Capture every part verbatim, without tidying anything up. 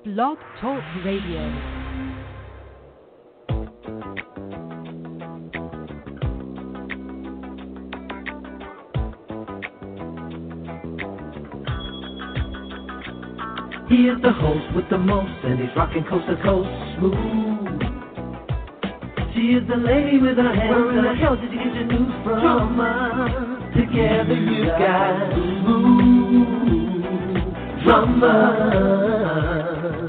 Blog Talk Radio. He is the host with the most, and he's rocking coast to coast, smooth. She is the lady with her hands. Where in the hell did you get your news from? Drama. Together you got smooth drama.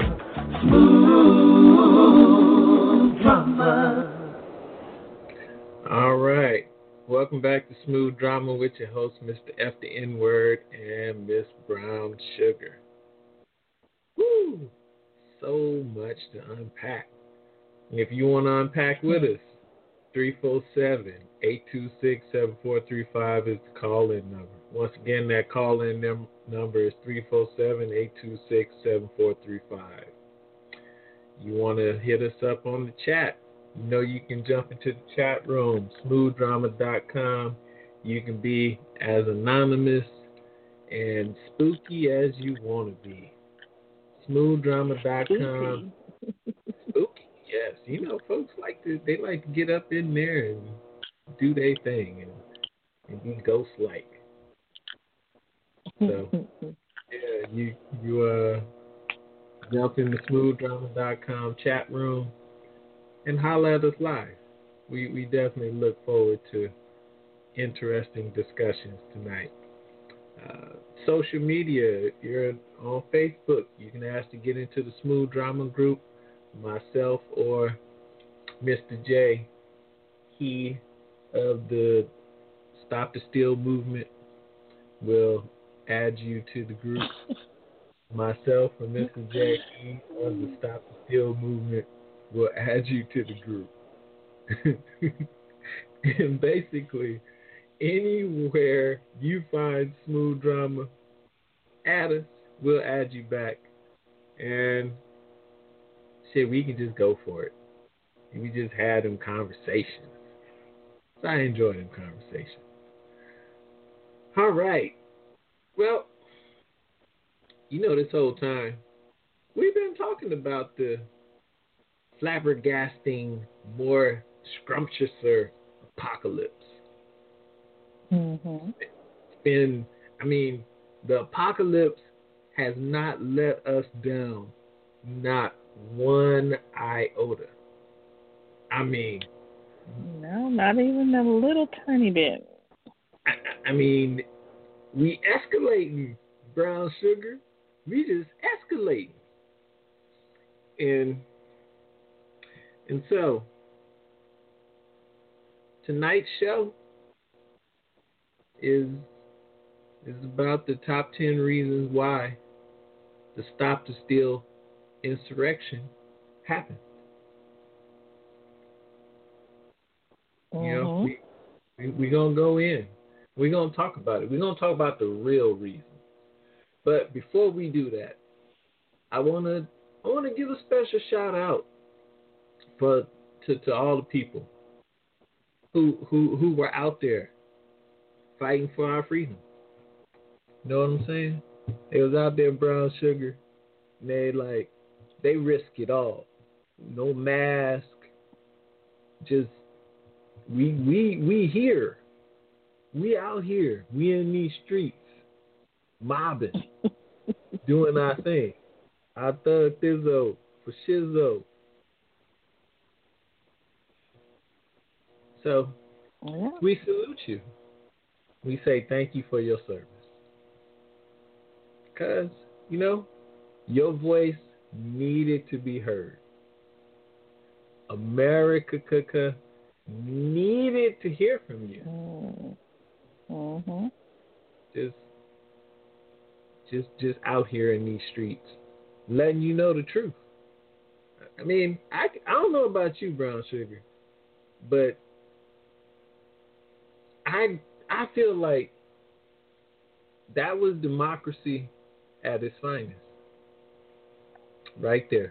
Smooth drama. All right. Welcome back to Smooth Drama with your host, Mister F the N-Word and Miss Brown Sugar. Woo! So much to unpack. If you want to unpack with us, three four seven, eight two six, seven four three five is the call-in number. Once again, that call-in num- number is three four seven, eight two six, seven four three five. You want to hit us up on the chat, you know you can jump into the chat room, smooth drama dot com. You can be as anonymous and spooky as you want to be. smooth drama dot com. Spooky, yes. You know, folks like to they like to get up in there and do their thing and, and be ghost-like. So, yeah, you you uh jump in the smooth drama dot com chat room and holler at us live. We we definitely look forward to interesting discussions tonight. Uh, social media, if you're on Facebook, you can ask to get into the Smooth Drama group. Myself or Mister J, he of the Stop the Steal movement, will add you to the group. Myself or Mister J, he of the Stop the Steal movement, will add you to the group. And basically, anywhere you find Smooth Drama, add us. We'll add you back. And shit, we can just go for it. We just had them conversations. So I enjoy them conversations. All right. Well, you know, this whole time, we've been talking about the flabbergasting, more scrumptiouser apocalypse. Mm-hmm. It's been, I mean, the apocalypse has not let us down, not one iota. I mean, no, not even a little tiny bit. I, I mean, we escalating, Brown Sugar. We just escalating, and and so tonight's show is is about the top ten reasons why the Stop the Steal insurrection happened. Mm-hmm. You know, we, we we gonna go in. We're gonna talk about it. We're gonna talk about the real reason. But before we do that, I wanna I wanna give a special shout out for to, to all the people who who who were out there fighting for our freedom. You know what I'm saying? They was out there, Brown Sugar, and they like they risk it all. No mask, just we we we here. We out here. We in these streets, mobbing, doing our thing. Our thug Thizzo for Shizzo. So Yeah. we salute you. We say thank you for your service. Because, you know, your voice needed to be heard. America needed to hear from you. Mm-hmm. Just, just, just out here in these streets, letting you know the truth. I mean, I, I don't know about you, Brown Sugar, but I, I feel like that was democracy at its finest. Right there.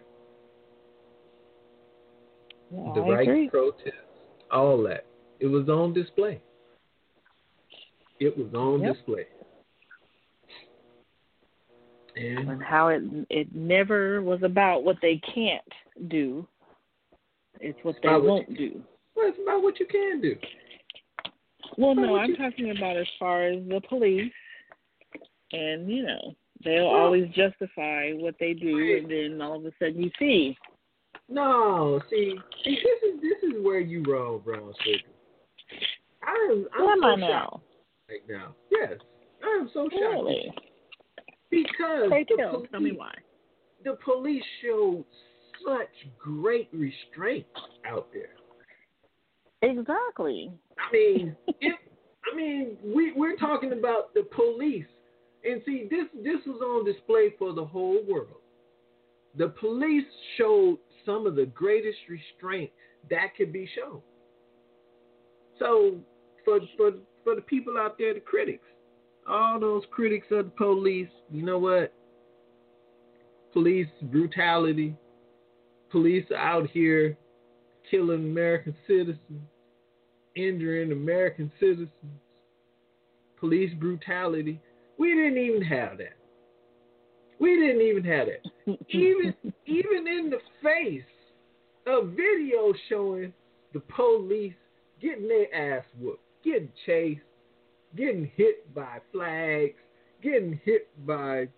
Yeah, the I right agree. protest, all that. It was on display. It was on Yep. display. And, and how it it never was about what they can't do. It's what they won't do. Well, it's about what you can do. Well, no, I'm talking about as far as the police, and you know, they'll well, always justify what they do, wait. and then all of a sudden you see. No, see, see, this is this is where you wrong, Brown Sugar. I'm, I'm Am so I shocked now? right now. Yes, I am so shocked. Really? Because Pray the tell, police, tell me why. The police showed such great restraint out there. Exactly. I mean, if I mean, we we're talking about the police, and see, this this was on display for the whole world. The police showed some of the greatest restraint that could be shown. So, for for for the people out there, the critics, all those critics of the police, you know what? Police brutality, police out here killing American citizens, injuring American citizens, police brutality. We didn't even have that. We didn't even have that. Even even in the face of videos showing the police getting their ass whooped, getting chased, getting hit by flags, getting hit by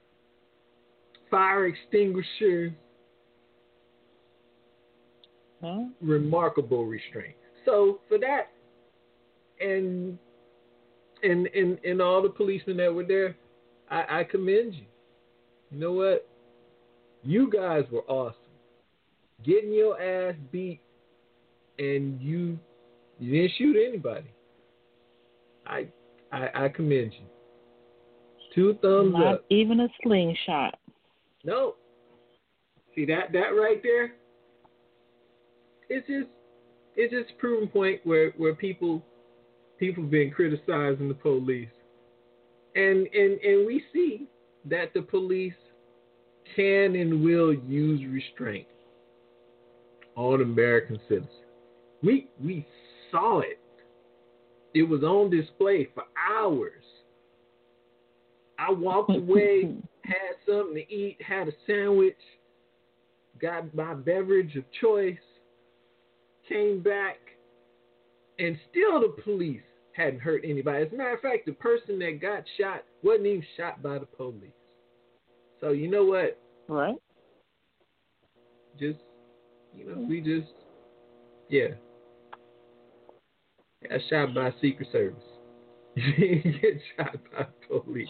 fire extinguishers. Huh? Remarkable restraint. So for that, and and and and all the policemen that were there, I, I commend you. You know what? You guys were awesome. Getting your ass beat, and you you didn't shoot anybody. I I, I commend you. Two thumbs Not up. even a slingshot. No. See that that right there? It's just it's just a proven point where, where people people been criticizing the police. And and and we see that the police can and will use restraint on American citizens. We we saw it. It was on display for hours. I walked away, had something to eat, had a sandwich, got my beverage of choice, came back, and still the police hadn't hurt anybody. As a matter of fact, the person that got shot wasn't even shot by the police. So you know what? Right. Just, you know, we just, yeah. Got shot by Secret Service. You didn't get shot by the police.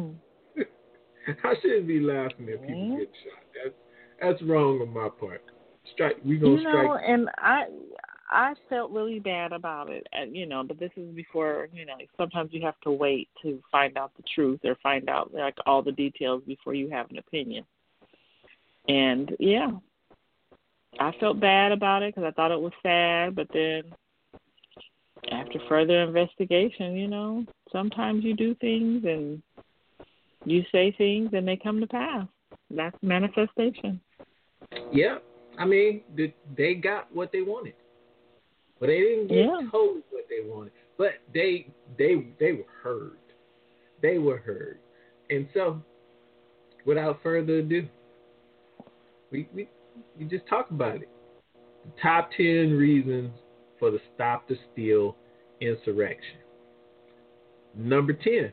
I shouldn't be laughing at people get shot. That's that's wrong on my part. Strike. We gonna you know, strike. and I I felt really bad about it. And, you know, but this is before. You know, sometimes you have to wait to find out the truth or find out like all the details before you have an opinion. And yeah, I felt bad about it because I thought it was sad. But then after further investigation, you know, sometimes you do things and you say things and they come to pass. That's manifestation. Yeah, I mean, they got what they wanted, but they didn't get yeah. told what they wanted. But they they they were heard. They were heard, and so without further ado, we we, we just talk about it. The top ten reasons for the Stop the Steal insurrection. Number ten.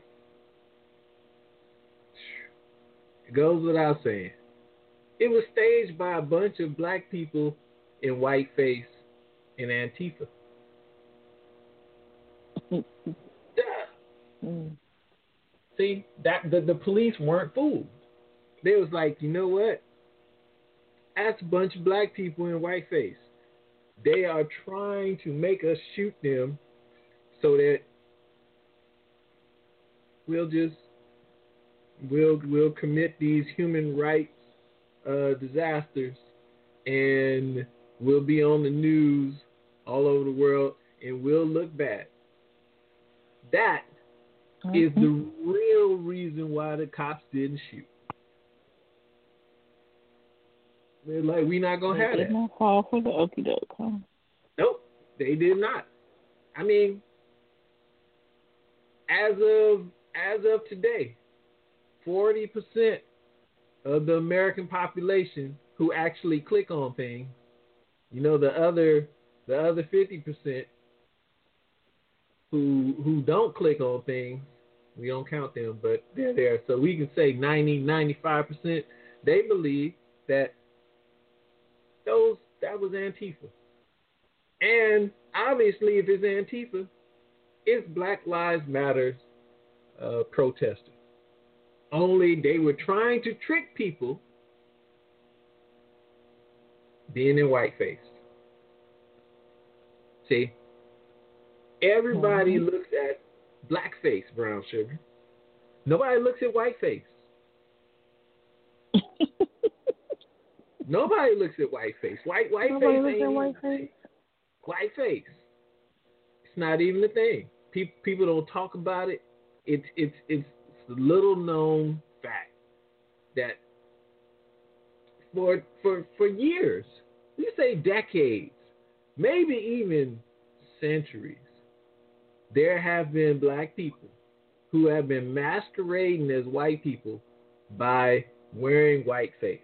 It goes without saying. It was staged by a bunch of black people in whiteface and Antifa. mm. See, that the, the police weren't fooled. They was like, you know what? That's a bunch of black people in whiteface. They are trying to make us shoot them so that we'll just we'll we'll commit these human rights uh, disasters, and we'll be on the news all over the world, and we'll look bad. That mm-hmm. is the real reason why the cops didn't shoot. They're like, we're not gonna they have did that. Not fall for the okie doke, huh? Nope, they did not. I mean, as of as of today, forty percent of the American population who actually click on things. You know, the other the other fifty percent who who don't click on things, we don't count them, but they're there. So we can say ninety, ninety-five percent they believe that those that was Antifa. And obviously, if it's Antifa, it's Black Lives Matter uh, protesters. Only they were trying to trick people being in whiteface. See, everybody mm-hmm. looks at blackface, brown sugar. Nobody looks at whiteface. Nobody looks at whiteface. White whiteface ain't even whiteface. Whiteface. It's not even a thing. People people don't talk about it. It's it's it's a little known fact that for for for years, we say decades, maybe even centuries, there have been black people who have been masquerading as white people by wearing whiteface.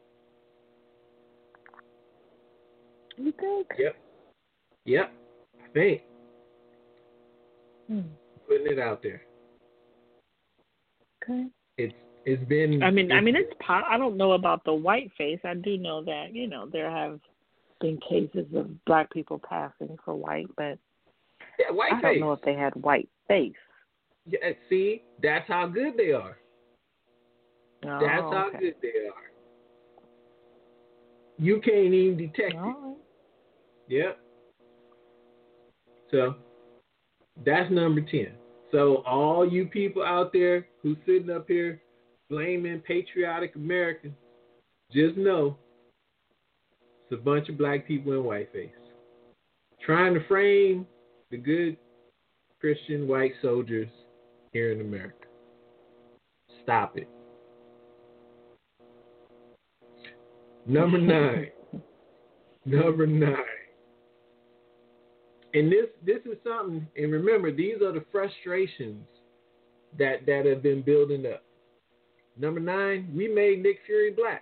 You think? Yep. Yep. I think. Hmm. Putting it out there. Okay. It's it's been. I mean, it's, I mean, it's. I don't know about the white face. I do know that you know there have been cases of black people passing for white, but yeah, white I face. don't know if they had white face. Yeah, see, that's how good they are. Oh, that's how okay. good they are. You can't even detect All it. right. Yep. So that's number ten. So all you people out there who's sitting up here blaming patriotic Americans, just know it's a bunch of black people in whiteface trying to frame the good Christian white soldiers here in America. Stop it. Number nine. Number nine. And this this is something, and remember, these are the frustrations that, that have been building up. Number nine, we made Nick Fury black.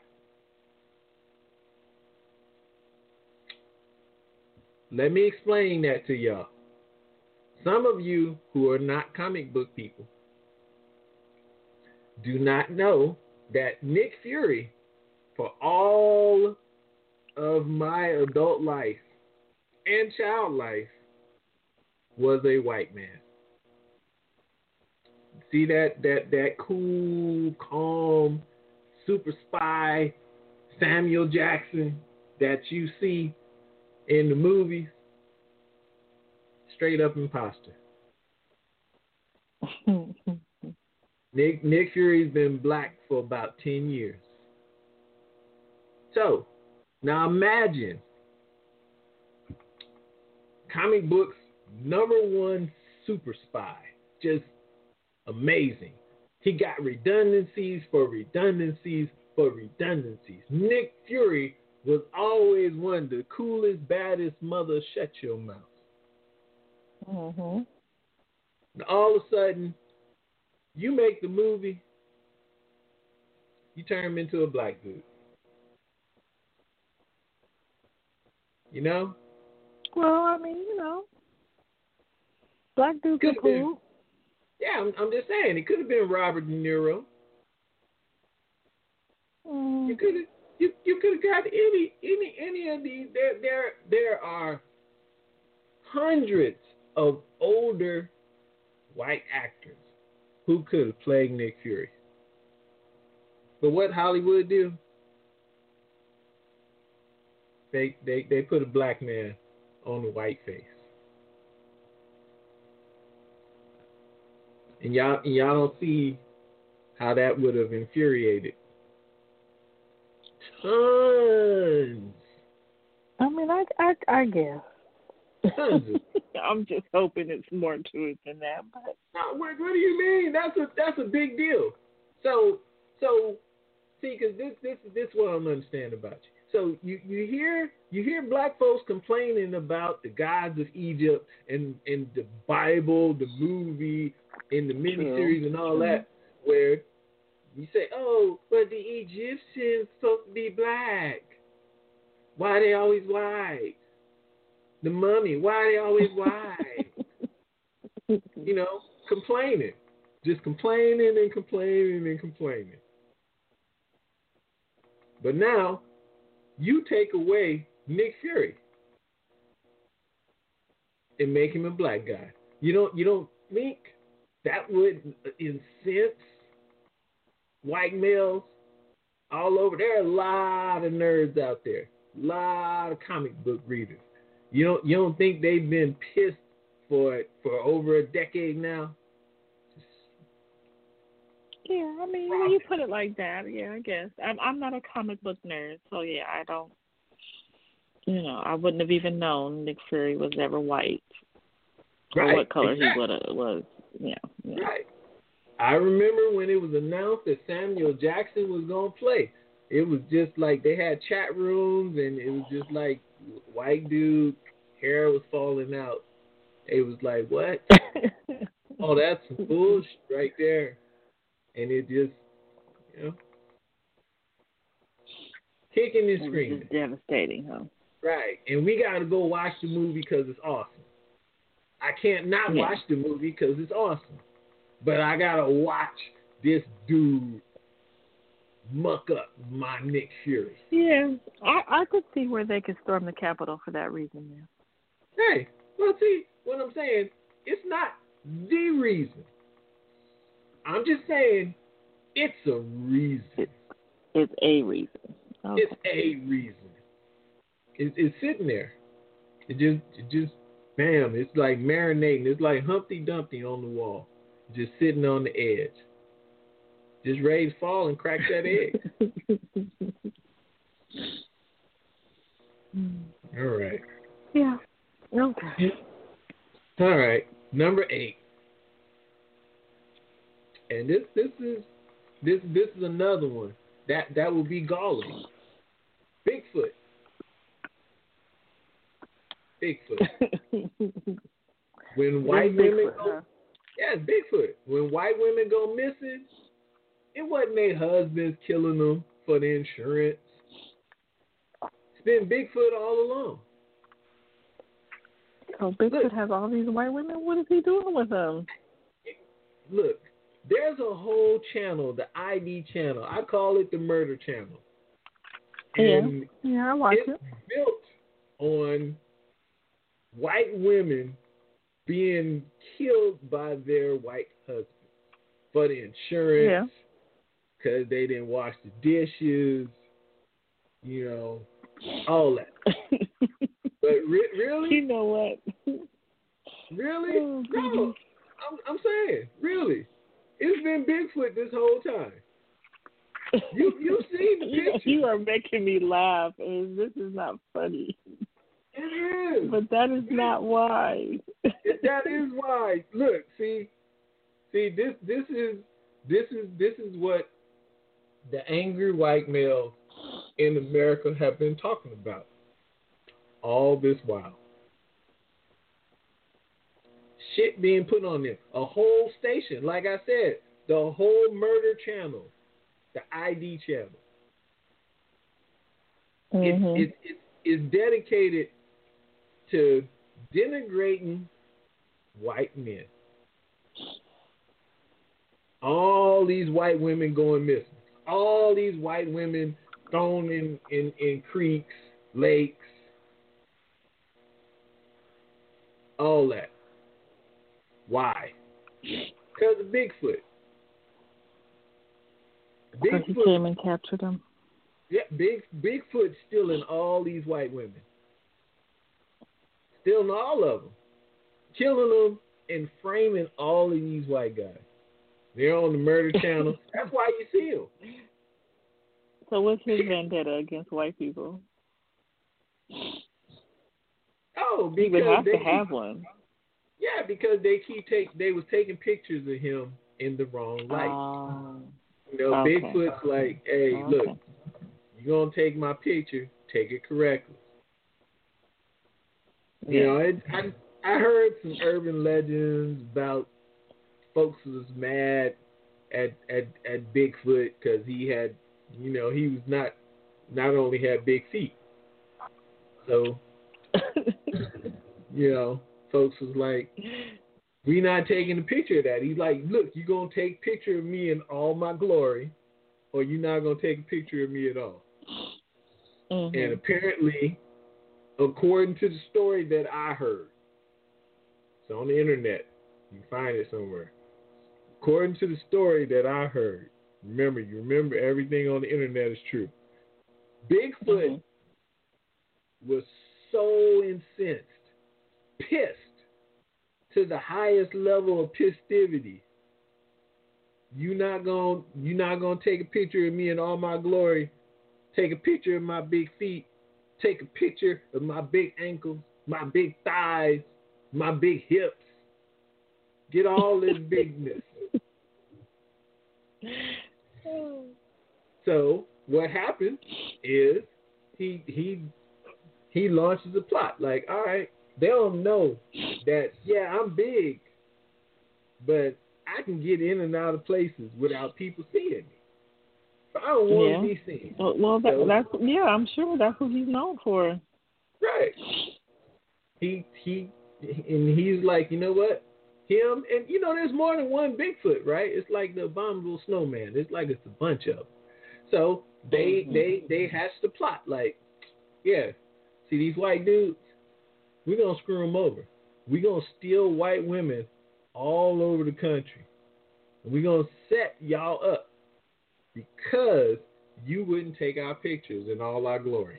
Let me explain that to y'all. Some of you who are not comic book people do not know that Nick Fury, for all of my adult life and child life, was a white man. See that that that cool, calm, super spy Samuel Jackson that you see in the movies? Straight up imposter. Nick Nick Fury's been black for about ten years. So now imagine comic books number one super spy, just amazing. He got redundancies for redundancies for redundancies. Nick Fury was always one of the coolest, baddest mother shut your mouth. Mm-hmm. And all of a sudden, you make the movie, you turn him into a black dude. You know? Well, I mean, you know, black dudes are cool. Been, yeah, I'm, I'm just saying, it could have been Robert De Niro. Mm. You could have, you you could have got any any any of these. There there there are hundreds of older white actors who could have played Nick Fury. But what Hollywood do? They they they put a black man on the white face. And y'all and y'all don't see how that would have infuriated tons. I mean, I I, I guess. Tons of I'm just hoping it's more to it than that. But no, what, what do you mean? That's a that's a big deal. So so see, because this this this is what I don't understand about you. So you, you hear you hear black folks complaining about the gods of Egypt and, and the Bible, the movie, and the miniseries and all that, where You say, oh, but the Egyptians supposed to be black. Why are they always white? The mummy, why are they always white? You know, complaining. Just complaining and complaining and complaining. But now, you take away Nick Fury and make him a black guy. You don't you don't think that would incense white males all over? There are a lot of nerds out there, a lot of comic book readers. You don't you don't think they've been pissed for for over a decade now? Yeah, I mean, when you put it like that, yeah, I guess. I'm I'm not a comic book nerd, so yeah, I don't, you know, I wouldn't have even known Nick Fury was ever white. Right. Or what color exactly. he would have was, yeah, yeah. Right. I remember when it was announced that Samuel Jackson was going to play. It was just like they had chat rooms, and it was just like white dude, hair was falling out. It was like, what? Oh, that's some bullshit right there. And it just, you know, kicking and screaming. It's devastating, huh? Right. And we got to go watch the movie because it's awesome. I can't not yeah. watch the movie because it's awesome. But I got to watch this dude muck up my Nick Fury. Yeah. I, I could see where they could storm the Capitol for that reason, man. Hey, well, see, what I'm saying, it's not the reason. I'm just saying, it's a reason. It's, it's a reason. Okay. It's a reason. It, it's sitting there. It just, it just, bam! It's like marinating. It's like Humpty Dumpty on the wall, just sitting on the edge, just ready to fall and crack that egg. All right. Yeah. Okay. All right. Number eight. And this this is this this is another one that that will be Gollum. Bigfoot. Bigfoot. When white Big women Bigfoot, go, huh? yeah, Bigfoot. When white women go missing, it wasn't their husbands killing them for the insurance. It's been Bigfoot all along. So Bigfoot look, has all these white women. What is he doing with them? Look. There's a whole channel, the I D channel. I call it the Murder Channel. And yeah, yeah, I watch it's it. built on white women being killed by their white husbands for the insurance, because yeah. they didn't wash the dishes, you know, all that. But re- really? You know what? Really? Oh, no. I'm, I'm saying, really. It's been Bigfoot this whole time. You you've seen the picture. You are making me laugh, and this is not funny. It is. But that is not why. That is why. Look, see, see this this is this is this is what the angry white males in America have been talking about all this while. Shit being put on there. A whole station, like I said, the whole Murder Channel, the I D channel. Mm-hmm. It, it, it, it's dedicated to denigrating white men. All these white women going missing. All these white women thrown in, in, in creeks, lakes, all that. Why? Because of Bigfoot. Because he came and captured them. Yeah, Big Bigfoot's stealing all these white women. Stealing all of them. Killing them and framing all of these white guys. They're on the Murder Channel. That's why you see them. So what's his vendetta against white people? Oh, because he would have they, to have one. Yeah, because they keep take they was taking pictures of him in the wrong light. Uh, you know, okay. Bigfoot's like, hey, okay. look, you're gonna take my picture, take it correctly. Yeah. You know, it, I I heard some urban legends about folks was mad at at, at Bigfoot because he had, you know, he was not not only had big feet. So, you know, folks was like, we not taking a picture of that. He's like, look, you going to take a picture of me in all my glory, or you're not going to take a picture of me at all. Mm-hmm. And apparently, according to the story that I heard, it's on the internet, you can find it somewhere. According to the story that I heard, remember, you remember everything on the internet is true. Bigfoot mm-hmm. was so incensed, pissed, to the highest level of festivity. You not gonna you not gonna take a picture of me in all my glory. Take a picture of my big feet. Take a picture of my big ankles, my big thighs, my big hips. Get all this bigness. So what happened is he he he launches a plot. Like, all right, they don't know that, yeah, I'm big, but I can get in and out of places without people seeing me. So I don't want yeah. to be seen. Well, well that, so, that's, yeah, I'm sure that's what he's known for. Right. He, he, and he's like, you know what? Him, and you know, there's more than one Bigfoot, right? It's like the abominable snowman. It's like it's a bunch of them. So they, mm-hmm. they, they hatched the plot. Like, yeah, see these white dudes? We're going to screw them over. We're going to steal white women all over the country. And we're going to set y'all up because you wouldn't take our pictures in all our glory.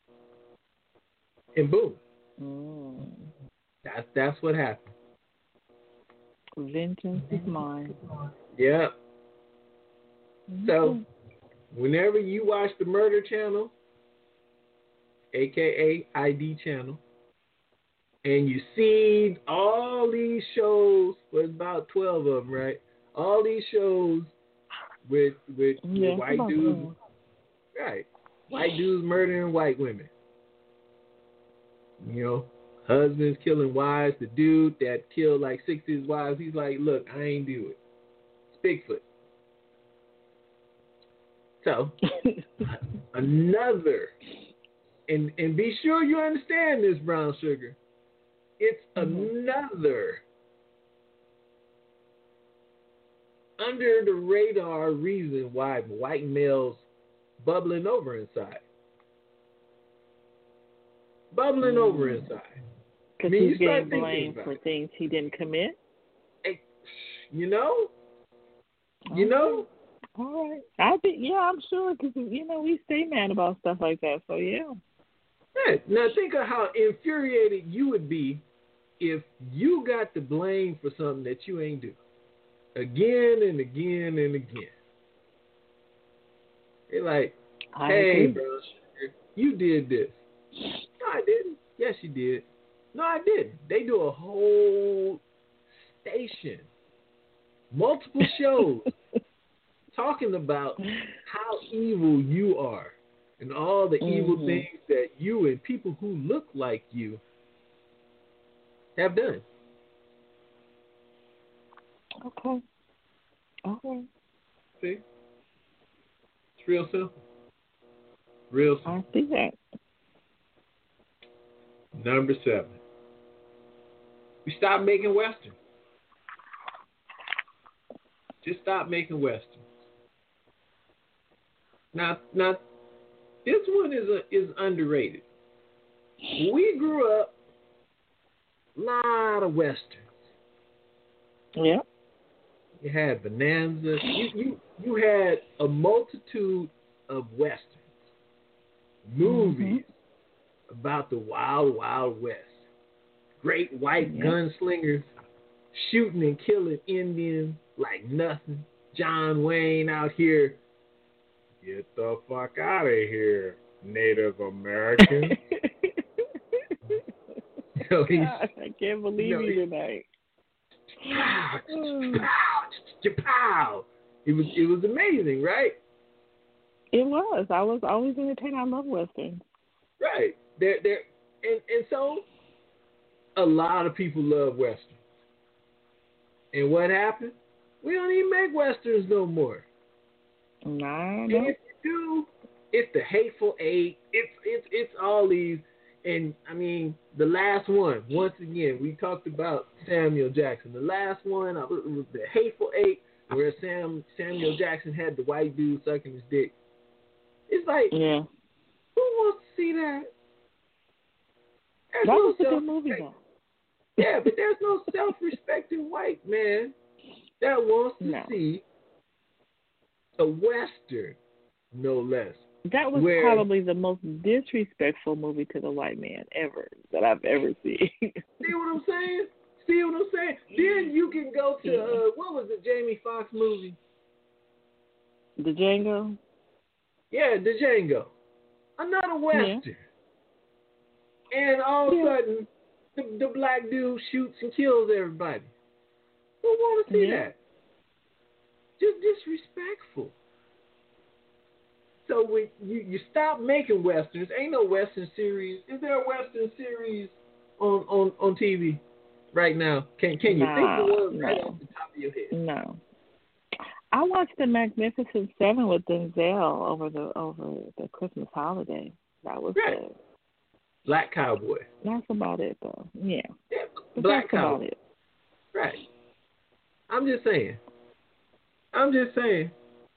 And boom. Mm. That's, that's what happened. Vengeance is mine. Yeah. Mm-hmm. So, whenever you watch the Murder Channel, a k a. I D Channel, and you see all these shows, well, about twelve of them, right? All these shows with with, yeah, with white dudes, right? White dudes murdering white women. You know, husbands killing wives. The dude that killed like six of his wives, he's like, look, I ain't do it. It's Bigfoot. So, another, and and be sure you understand this, Brown Sugar. It's mm-hmm. another under the radar reason why white males bubbling over inside. Bubbling mm. over inside. Because I mean, he's getting blamed for things he didn't commit? Hey, you know? Okay. You know? All right. I think, yeah, I'm sure, because, you know, we stay mad about stuff like that, so yeah. Right. Now think of how infuriated you would be if you got the blame for something that you ain't do. Again and again and again. They're like, hey, bro, you did this. No, I didn't. Yes, you did. No, I didn't. They do a whole station, multiple shows, talking about how evil you are and all the mm-hmm. evil things that you and people who look like you have done. Okay. Okay. See? It's real simple. Real simple. I see that. Number seven. We stop making Westerns. Just stop making Westerns. Now, now, this one is a, is underrated. When we grew up, a lot of Westerns. Yeah. You had Bonanza. You, you, you had a multitude of Westerns. Movies mm-hmm. about the wild, wild West. Great white yeah. gunslingers shooting and killing Indians like nothing. John Wayne out here. Get the fuck out of here, Native American. So he's, God, I can't believe you, know, you tonight. Pow, pow, pow. It was it was amazing, right? It was. I was always entertained. I love Westerns. Right. There there and, and so a lot of people love Westerns. And what happened? We don't even make westerns no more. Nah, And no. if you do, it's the Hateful Eight. It's it's it's all these. And I mean, the last one. Once again, we talked about Samuel Jackson. The last one, it was the Hateful Eight, where Sam Samuel Jackson had the white dude sucking his dick. It's like, yeah, who wants to see that? There's that no was a self- good movie though. Yeah, but there's no self-respecting white man that wants to No. see a western, no less. That was Where- probably the most disrespectful movie to the white man ever that I've ever seen. See what I'm saying? See what I'm saying? Then you can go to, uh, what was the Jamie Foxx movie? The Django? Yeah, the Django. Another western. And all of a Yeah. sudden, the, the black dude shoots and kills everybody. Who want to see Yeah. that? Just disrespectful. So when you, you stop making westerns, ain't no western series. Is there a western series on, on, on T V right now? Can can you Nah, think of one right no. off the top of your head? No. I watched The Magnificent Seven with Denzel over the over the Christmas holiday. That was Right. good. Black Cowboy. That's about it though. Yeah. Yeah, But Black that's Cowboy. about it. Right. I'm just saying. I'm just saying.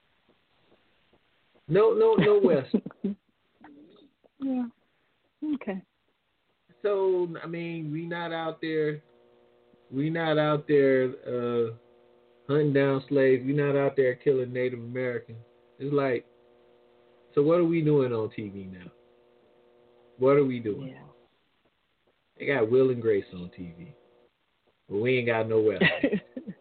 No, no, no western. Yeah. Okay. So I mean, we not out there. We not out there uh, hunting down slaves. We not out there killing Native Americans. It's like, so what are we doing on T V now? What are we doing? Yeah. They got Will and Grace on T V, but we ain't got no western.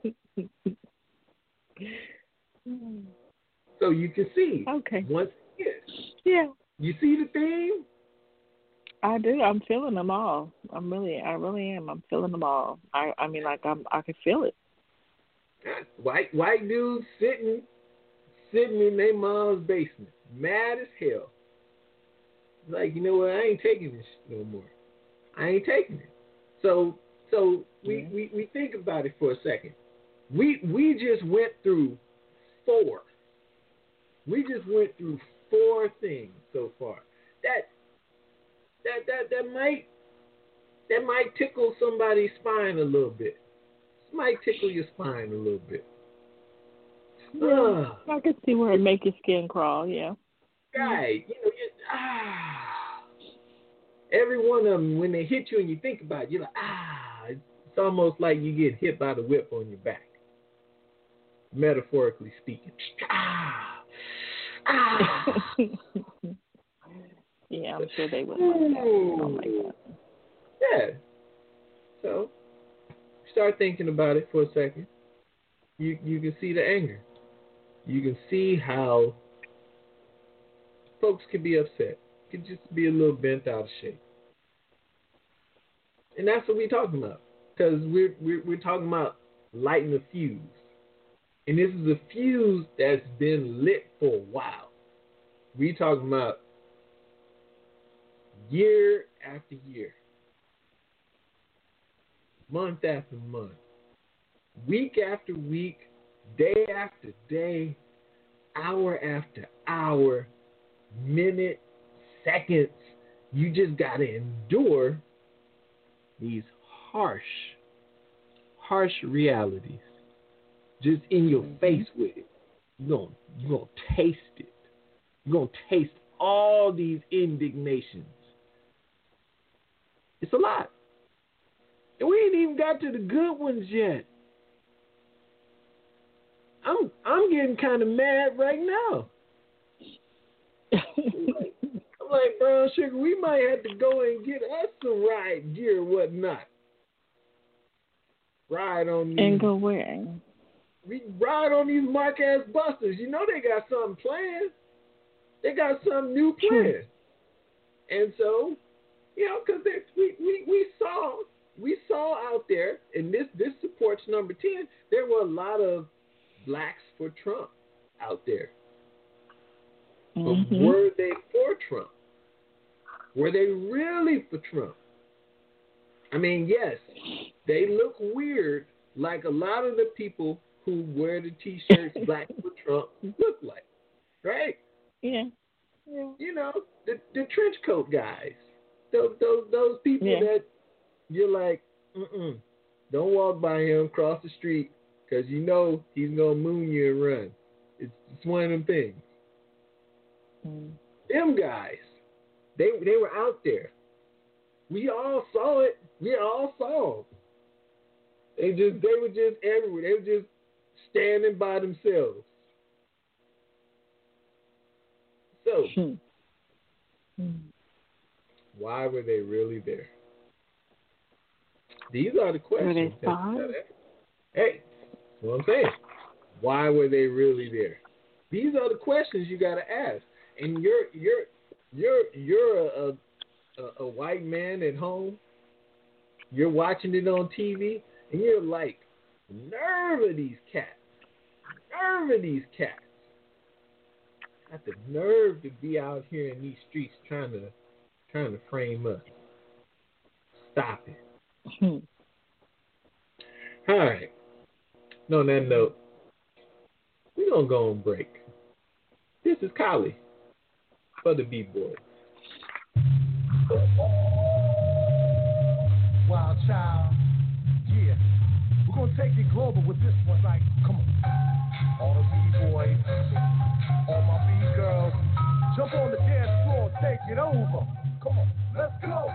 So you can see. Okay. Once again, Yeah. you see the theme. I do. I'm feeling them all. I'm really, I really am. I'm feeling them all. I, I mean, like I'm, I can feel it. White white dudes sitting sitting in their mom's basement, mad as hell. Like, you know what? I ain't taking this no more. I ain't taking it. So so we, Yeah. we, we think about it for a second. We we just went through four. We just went through four things so far. That that that that might that might tickle somebody's spine a little bit. It might tickle your spine a little bit. Yeah. Ah. I can see where it make your skin crawl. Yeah. Right. You know, you, ah. Every one of them, when they hit you and you think about it, you're like, ah. It's, it's almost like you get hit by the whip on your back. Metaphorically speaking. Ah. Ah. Yeah, I'm sure they would like that. I don't like that. Yeah. So, start thinking about it for a second. You you can see the anger. You can see how folks could be upset. Could just be a little bent out of shape. And that's what we're talking about. Because we're, we're, we're talking about lighting the fuse. And this is a fuse that's been lit for a while. We talking about year after year. Month after month. Week after week. Day after day. Hour after hour. Minute. Seconds. You just got to endure these harsh, harsh realities. Just in your face with it. You're going you're gonna taste it. You're going to taste all these indignations. It's a lot. And we ain't even got to the good ones yet. I'm I'm getting kind of mad right now. I'm like, I'm like, Brown Sugar, we might have to go and get us some ride gear or whatnot. Ride on these. And go where? We ride on these Mark-ass busters. You know they got something planned. They got something new planned. And so, you know, because we, we, we saw we saw out there, and this, this supports number ten, there were a lot of blacks for Trump out there. But Mm-hmm. were they for Trump? Were they really for Trump? I mean, yes, they look weird like a lot of the people who wear the T-shirts Black for Trump look like, right? Yeah. Yeah. You know, the the trench coat guys, those those those people yeah. that you're like, mm-mm, don't walk by him, cross the street, because you know he's gonna moon you and run. It's, it's one of them things. Mm. Them guys, they they were out there. We all saw it. We all saw them. They just they were just everywhere. They were just standing by themselves. So, hmm. why were they really there? These are the questions. Were they spies? Hey, that's what I'm saying. Why were they really there? These are the questions you got to ask. And you're you're you're you're a, a a white man at home. You're watching it on T V, and you're like, nerve of these cats, nerve of these cats. Got the nerve to be out here in these streets trying to trying to frame us. Stop it. Hmm. All right. And on that note, we're gonna go on break. This is Kali for the B-Boys. Wild child, yeah. We're gonna take it global with this one, like, come on. All the B-boys, all my B-girls, jump on the dance floor, take it over. Come on, let's go.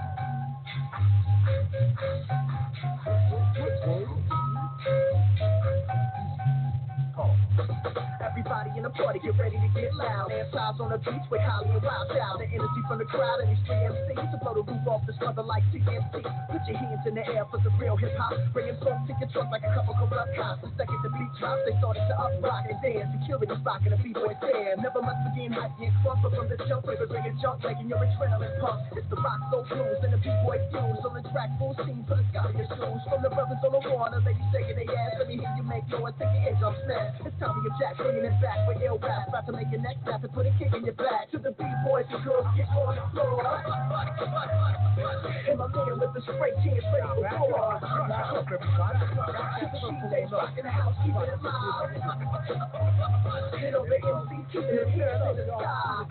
Everybody in the party, get ready to get loud. Dance sides on the beach with Holly and Wild Child. The energy from the crowd and these three M Cs to blow the roof off this mother like T N T. Put your hands in the air for the real hip hop. Bringing folks to your trunk like a couple corrupt cops. The second the beat drops, they started to up rock and dance. Security's rocking the B-boy stand. Never must begin hot, get crunk, but from the jump, we bringing jump, making your adrenaline pump. It's the rock soul blues and the B-boy tunes on the track, full steam for the sky of your shoes. From the brothers on the water, ladies shaking their ass. Let me hear you make noise, take your income snap. It's time to get jack, bringing it back with ill rap. About to make your neck snap and put a kick in your back. To the B-boys and girls, get on the floor. And my man with the spray cans ready for war. To the D Js rocking the house, keeping it live. Hit over M C, keeping it here in the sky.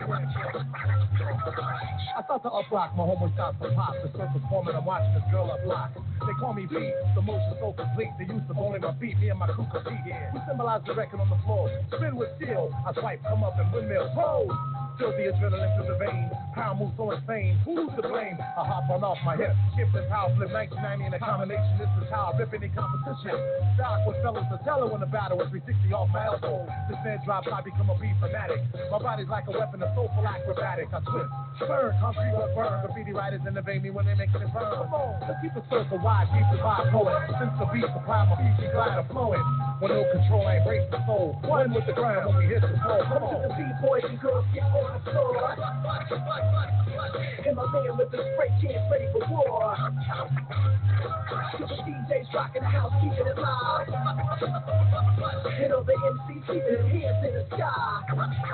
I thought to up rock, my homeboy sounds for pop. The circus forming, I'm watching this girl up block. They call me B, the motion so complete. They used to bone in my feet, me and my crew compete. We symbolize the record on the floor. Spin with steel, I swipe, come up and windmill. Roll! Feel the adrenaline to the veins. Power moves so insane. Who's to blame? I hop on off my hip. Shift and power flip. nineteen ninety in a combination. This is how I rip any competition. Doc with fellas to tell her when the battle with three sixty off my elbow. This man drops, I become a beat fanatic. My body's like a weapon, a soulful acrobatic. I twist, burn, concrete will burn. Graffiti writers innovate me when they make it burn. Come on, let's keep the circle wide, keep the vibe going. Since the beat supply, my feet glide are flowing. When no control, I embrace the soul. One with the ground when we hit the floor. Come on, the B-boys and girls get on the floor. And my man with the spray cans ready for war. To the D Js rocking the house, keeping it live. Hit over M C, keeping it hands in the sky.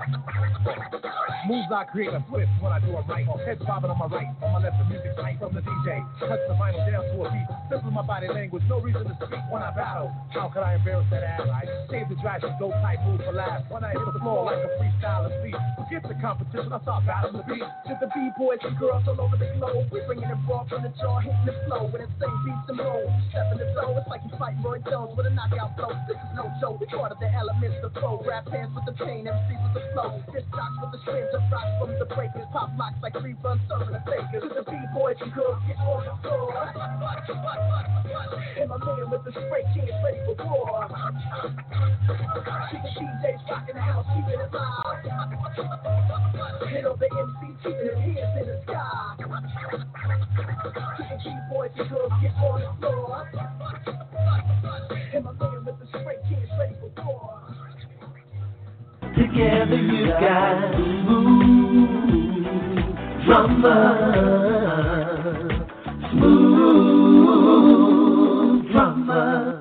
Moves I create a twist when I do it right. Head bobbing on my right, on my left, the music right from the D J. Touch the vinyl down to a beat. Simple my body language, no reason to speak when I battle. How could I embarrass that ass? I save the drive, dope type move for laughs. When I hit the floor like a freestyle asleep. Forget the competition, I start battling the beat. To the B-boys and girls all over the globe. We're bringing it raw from the jaw, hitting the flow. When it's same beats and rolls. Step in the flow, it's like you fighting Roy Jones with a knockout blow. This is no joke, we're part of the elements, the flow. Rap hands with the pain, M Cs with the flow. This talks with the strings of rocks from the breakers. Pop locks like three runs serving the fakers. To the B-boys and girls, get on the floor. And my man with the spray cans ready for war. To the D Js rocking the house, keeping it live. Hit over M C, keeping it hands in the sky. To the B-boys and girls, get on the floor. And my man with the spray cans ready for war. Together you got smooth drama, smooth drama.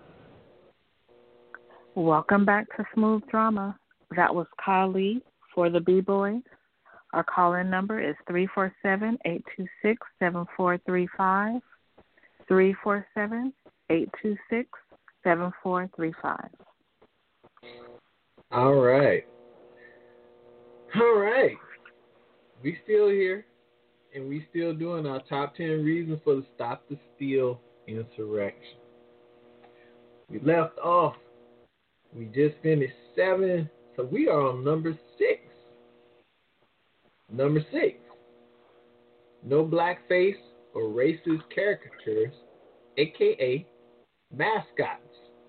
Welcome back to Smooth Drama. That was Kali for the B-Boys. Our call-in number is three four seven, eight two six, seven four three five, three four seven, eight two six, seven four three five. All right. All right. We still here, and we still doing our top ten reasons for the Stop the Steal insurrection. We left off. We just finished seven, so we are on number six. Number six. No blackface or racist caricatures, aka mascots.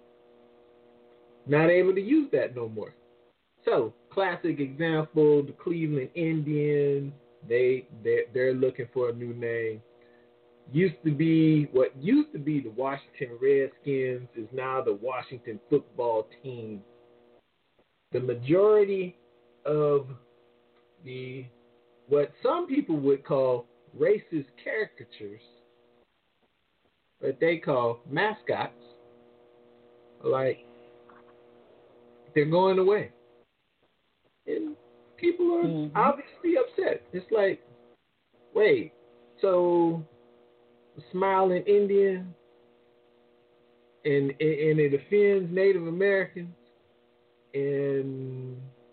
Not able to use that no more. So, classic example, the Cleveland Indians, they they're, they're looking for a new name. Used to be what used to be the Washington Redskins is now the Washington Football Team. The majority of the what some people would call racist caricatures, what they call mascots, like they're going away. And people are mm-hmm. obviously upset. It's like, wait, so smiling Indian and, and and it offends Native Americans, and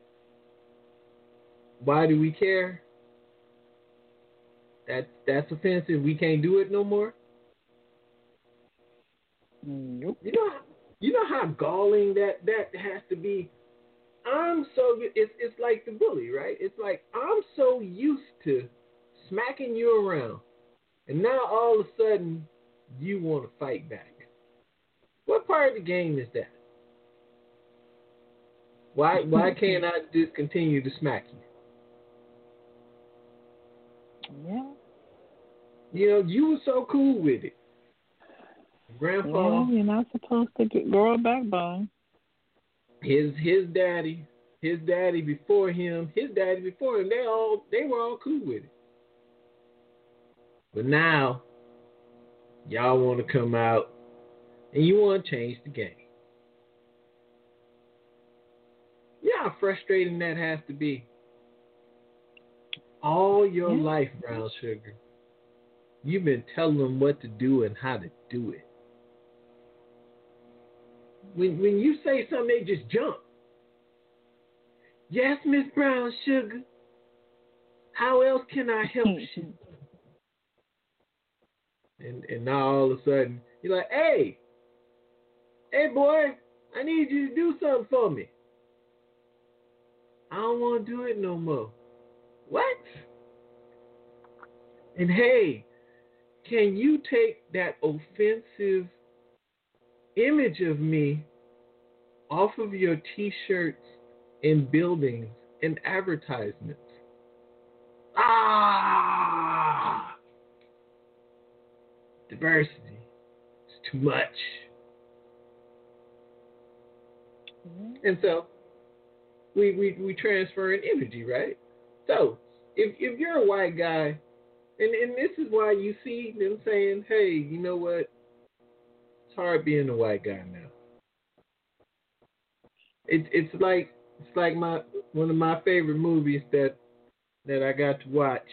why do we care? That that's offensive. We can't do it no more. Nope. You know, you know how galling that that has to be. I'm so it's it's like the bully, right? It's like I'm so used to smacking you around, and now all of a sudden you want to fight back. What part of the game is that? Why why can't I just continue to smack you? Yeah. You know, you were so cool with it. Grandpa. Yeah, you're not supposed to get, grow a backbone. His his daddy, his daddy before him, his daddy before him, they all they were all cool with it. But now, y'all want to come out and you want to change the game. You know how frustrating that has to be. All your yeah. life, Brown Sugar, you've been telling them what to do and how to do it. When when you say something, they just jump. Yes, Miss Brown Sugar. How else can I help you? And and now all of a sudden you're like, hey, hey boy, I need you to do something for me. I don't want to do it no more. What? And hey, can you take that offensive image of me off of your T-shirts and buildings and advertisements? Ah! Diversity. It's too much. Mm-hmm. And so we, we, we transfer an energy, right? So if if you're a white guy, and, and this is why you see them saying, hey, you know what? It's hard being a white guy now. It's it's like it's like my one of my favorite movies that that I got to watch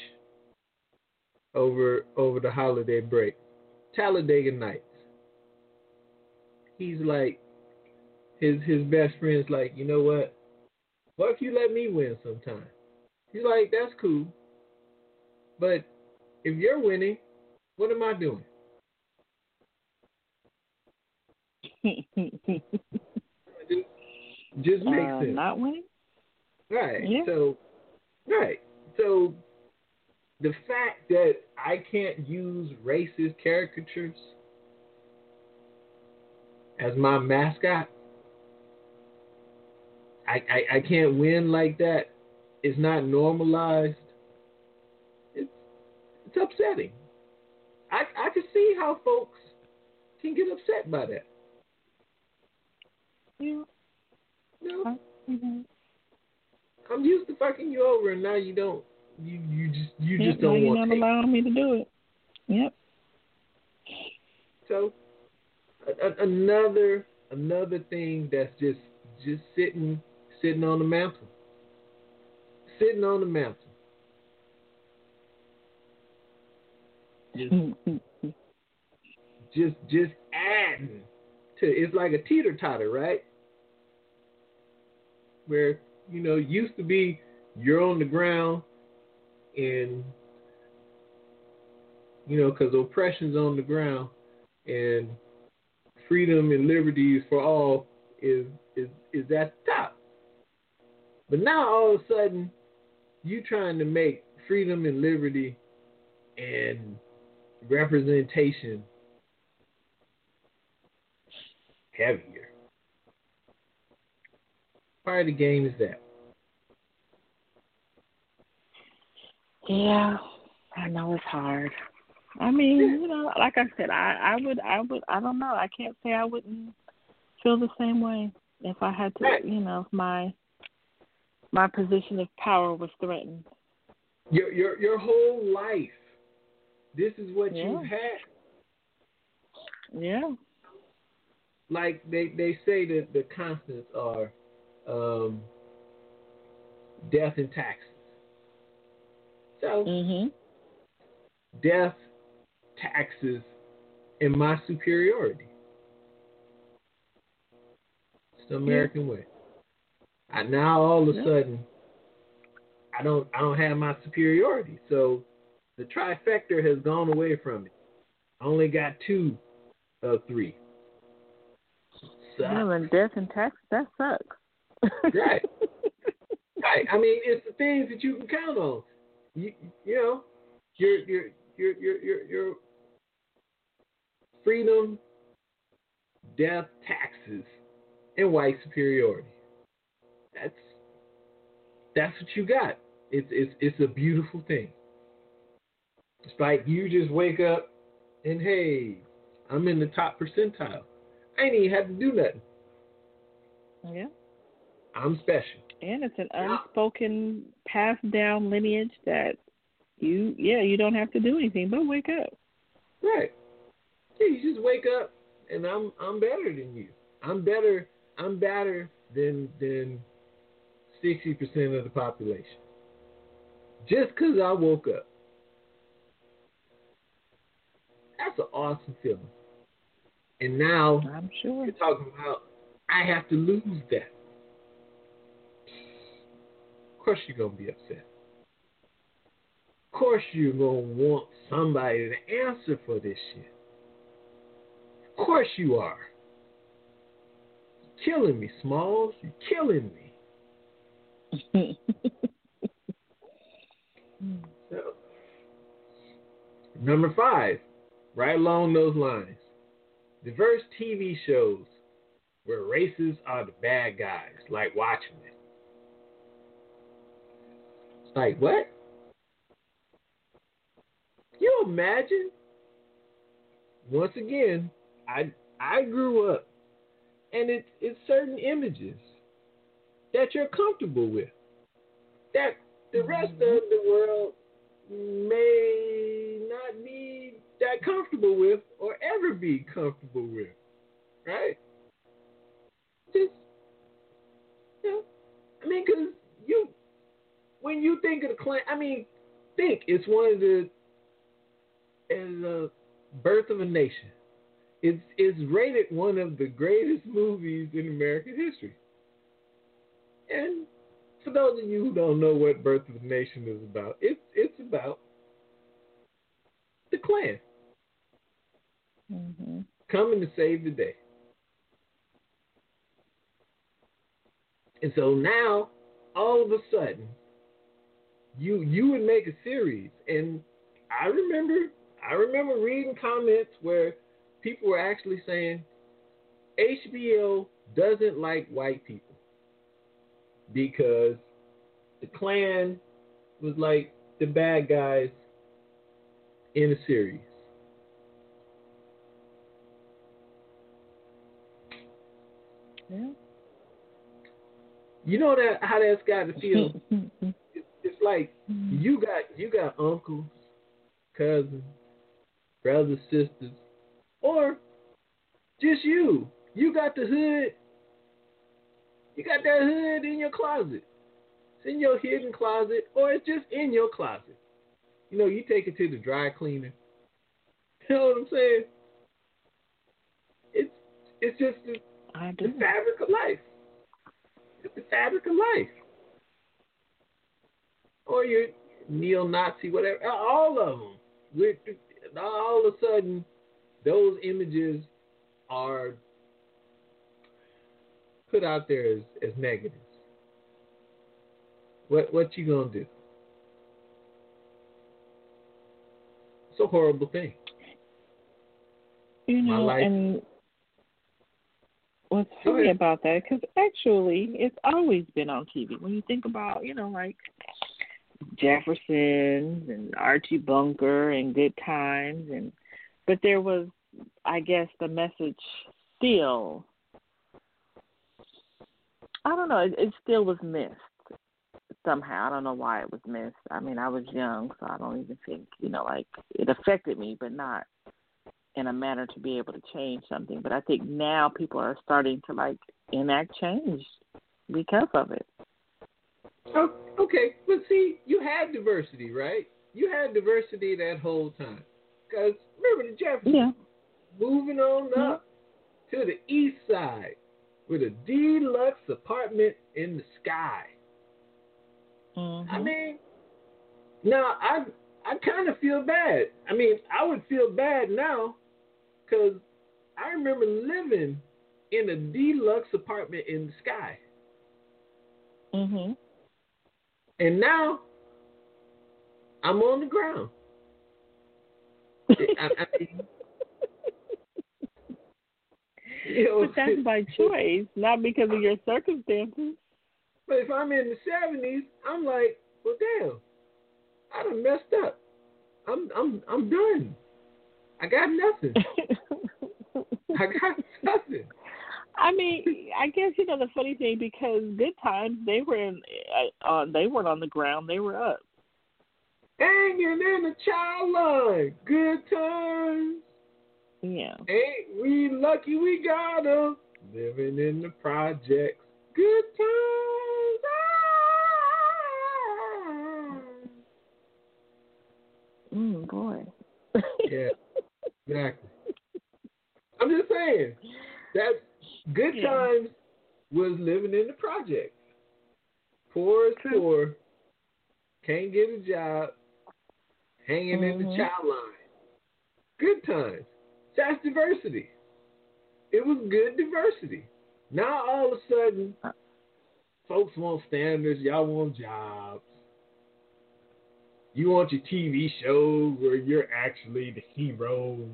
over over the holiday break. Talladega Nights. He's like his his best friend's like, you know what? What if you let me win sometime? He's like, that's cool. But if you're winning, what am I doing? just, just makes uh, sense. Not winning? Right. Yeah. So, right. So, the fact that I can't use racist caricatures as my mascot, I, I, I can't win like that. It's not normalized. It's it's upsetting. I I can see how folks can get upset by that. Yeah. No. Mm-hmm. I'm used to fucking you over, and now you don't. You you just you yep, just don't now want. You're not allowing me to do it. Yep. So a, a, another another thing that's just just sitting sitting on the mantle. Sitting on the mantle. Just, just, just adding to it's like a teeter totter, right? where, you know, it used to be you're on the ground and, you know, because oppression's on the ground and freedom and liberties for all is, is, is at the top. But now all of a sudden, you trying to make freedom and liberty and representation heavier. Part of the game is that. Yeah, I know it's hard. I mean, you know, like I said, I, I would, I would, I don't know. I can't say I wouldn't feel the same way if I had to, you know, if my my position of power was threatened. Your your your whole life, this is what Yeah. you've had. Yeah. Like they, they say that the constants are um, death and taxes. So Mhm. death, taxes, and my superiority. It's the American yeah. way. I, now all of a yeah. sudden, I don't I don't have my superiority. So the trifecta has gone away from it. I only got two of three. Sucks. Yeah, and death and tax, that sucks. Right. Right. I mean, it's the things that you can count on. You, you know, your your your your your your freedom, death, taxes, and white superiority. That's that's what you got. It's it's it's a beautiful thing. It's like you just wake up and hey, I'm in the top percentile. I ain't even had to do nothing. Yeah. I'm special. And it's an unspoken passed down lineage that you, yeah, you don't have to do anything but wake up. Right. Yeah, you just wake up and I'm I'm better than you. I'm better I'm better than than sixty percent of the population. Just because I woke up. That's an awesome feeling. And now I'm sure you're talking about I have to lose that. Of course you're gonna be upset. Of course you're gonna want somebody to answer for this shit. Of course you are. You're killing me, Smalls. You're killing me. So, number five, right along those lines. Diverse T V shows where races are the bad guys, like Watchmen. It's like, what? Can you imagine? Once again, I I grew up, and it's it's certain images that you're comfortable with, that the rest of the world may not be that comfortable with or ever be comfortable with, right? Just, you know, I mean, because you, when you think of the Klan, I mean, think it's one of the, as a Birth of a Nation. It's it's rated one of the greatest movies in American history. And for those of you who don't know what Birth of a Nation is about, it's it's about the Klan mm-hmm. coming to save the day. And so now, all of a sudden, you you would make a series, and I remember I remember reading comments where people were actually saying H B O doesn't like white people because the Klan was like the bad guys in a series. Yeah. You know that how that's got to feel. it's, it's like you got you got uncles, cousins, brothers, sisters, or just you. You got the hood. You got that hood in your closet. It's in your hidden closet, or it's just in your closet. You know, you take it to the dry cleaner. You know what I'm saying? It's it's just the, the fabric of life. It's the fabric of life. Or you're neo-Nazi, whatever. All of them. We're, all of a sudden, those images are put out there as, as negatives. What what you gonna do? It's a horrible thing. You My know, life. and what's Go funny ahead. about that, because actually it's always been on T V. When you think about, you know, like Jeffersons and Archie Bunker and Good Times, and but there was, I guess, the message still, I don't know, it, it still was missed somehow. I don't know why it was missed. I mean, I was young, so I don't even think, you know, like it affected me, but not in a manner to be able to change something. But I think now people are starting to like enact change because of it. Oh, okay, but see, you had diversity, right? You had diversity that whole time. Because remember the Jeffersons, Yeah. moving on up to the east side with a deluxe apartment in the sky. Mm-hmm. I mean, now I I kind of feel bad. I mean, I would feel bad now because I remember living in a deluxe apartment in the sky. Mm-hmm. And now I'm on the ground. I, I mean, you know, But that's by choice, not because of your circumstances. But if I'm in the seventies, I'm like, well, damn, I done messed up. I'm I'm I'm done. I got nothing. I got nothing. I mean, I guess, you know, the funny thing, because Good Times, they were in, uh, uh, they weren't on the ground, they were up. Hanging in the child line. Good times. Yeah. Ain't we lucky we got 'em. Living in the projects. Good times. Ah. Mm, boy. Yeah, exactly. I'm just saying that Good Yeah. Times was living in the projects. Poor as True. poor, can't get a job, hanging Mm-hmm. in the child line. Good Times. That's diversity. It was good diversity. Now all of a sudden, folks want standards. Y'all want jobs. You want your T V shows where you're actually the heroes.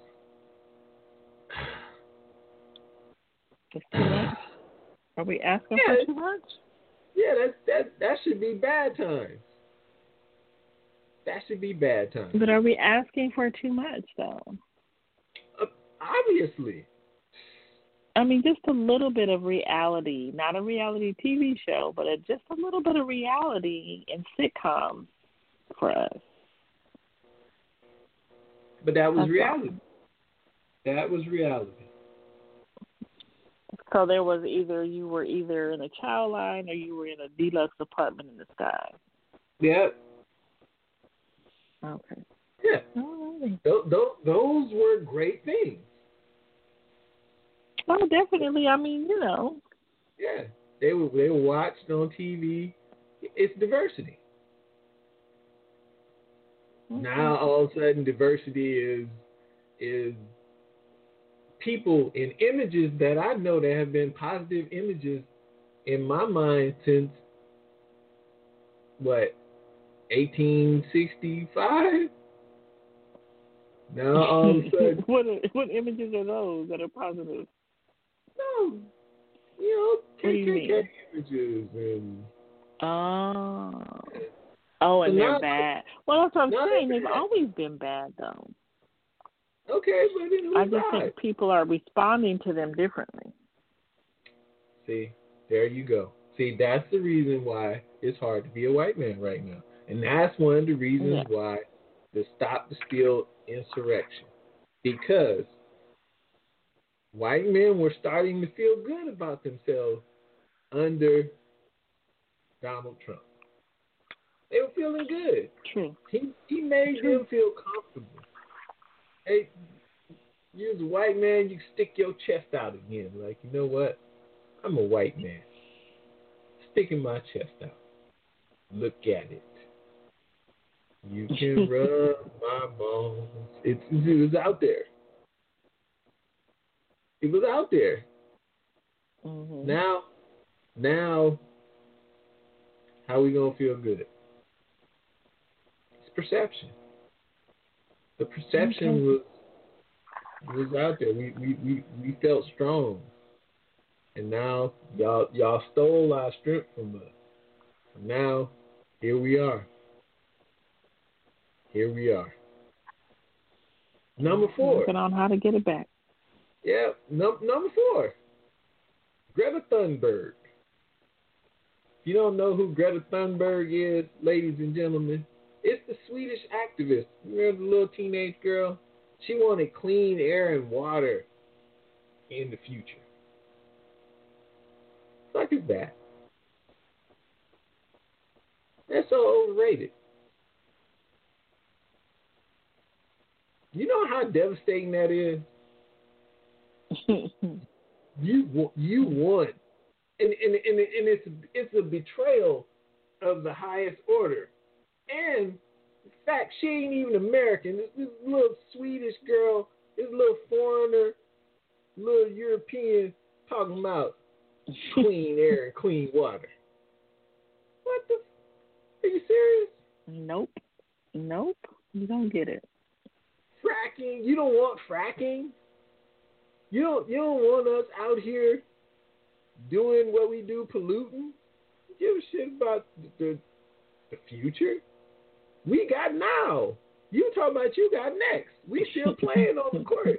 That's too much? Are we asking Yeah. for too much? Yeah, that that that should be bad times. That should be bad times. But are we asking for too much, though? Uh, obviously. I mean, just a little bit of reality, not a reality T V show, but a, just a little bit of reality in sitcoms for us. But that was That's reality. all. That was reality. So there was either, you were either in a child line or you were in a deluxe apartment in the sky. Yeah. Okay. Yeah. All right. Those, those were great things. Oh, definitely. I mean, you know. Yeah. They were they were watched on T V. It's diversity. Okay. Now all of a sudden diversity is is people in images that I know that have been positive images in my mind since what, eighteen sixty-five? Now all of a sudden what are, what images are those that are positive? no, you know, What do you K K K mean? images and Oh. Oh, and So they're now- bad. Well, that's what I'm now saying. they're They've bad. always been bad, though. okay, but then who's I just right? think people are responding to them differently. See, there you go. See, that's the reason why it's hard to be a white man right now. And that's one of the reasons Yeah. why the Stop the Steal insurrection. Because white men were starting to feel good about themselves under Donald Trump. They were feeling good. True. He he made True. them feel comfortable. Hey, you're a white man, you can stick your chest out again. Like, you know what? I'm a white man. sticking my chest out. Look at it. You can rub my bones. It's, it was out there. It was out there. Mm-hmm. Now, now, how we gonna feel good? It's perception. The perception Okay. was was out there. We, we we we felt strong, and now y'all y'all stole our strength from us. And now, here we are. Here we are. Number four. Working on how to get it back. Yeah, num- number four. Greta Thunberg. If you don't know who Greta Thunberg is, ladies and gentlemen, it's the Swedish activist. Remember the little teenage girl? She wanted clean air and water in the future. Fuck is that? That's so overrated. You know how devastating that is? you you won. And, and, and, and it's, it's a betrayal of the highest order. And in fact, she ain't even American. This, this little Swedish girl, this little foreigner, little European talking about clean air and clean water. What the? Are you serious? Nope. Nope. You don't get it. Fracking? You don't want fracking? You don't you don't want us out here doing what we do, polluting? You give a shit about the the future? We got now. You talking about you got next. We still playing on the court.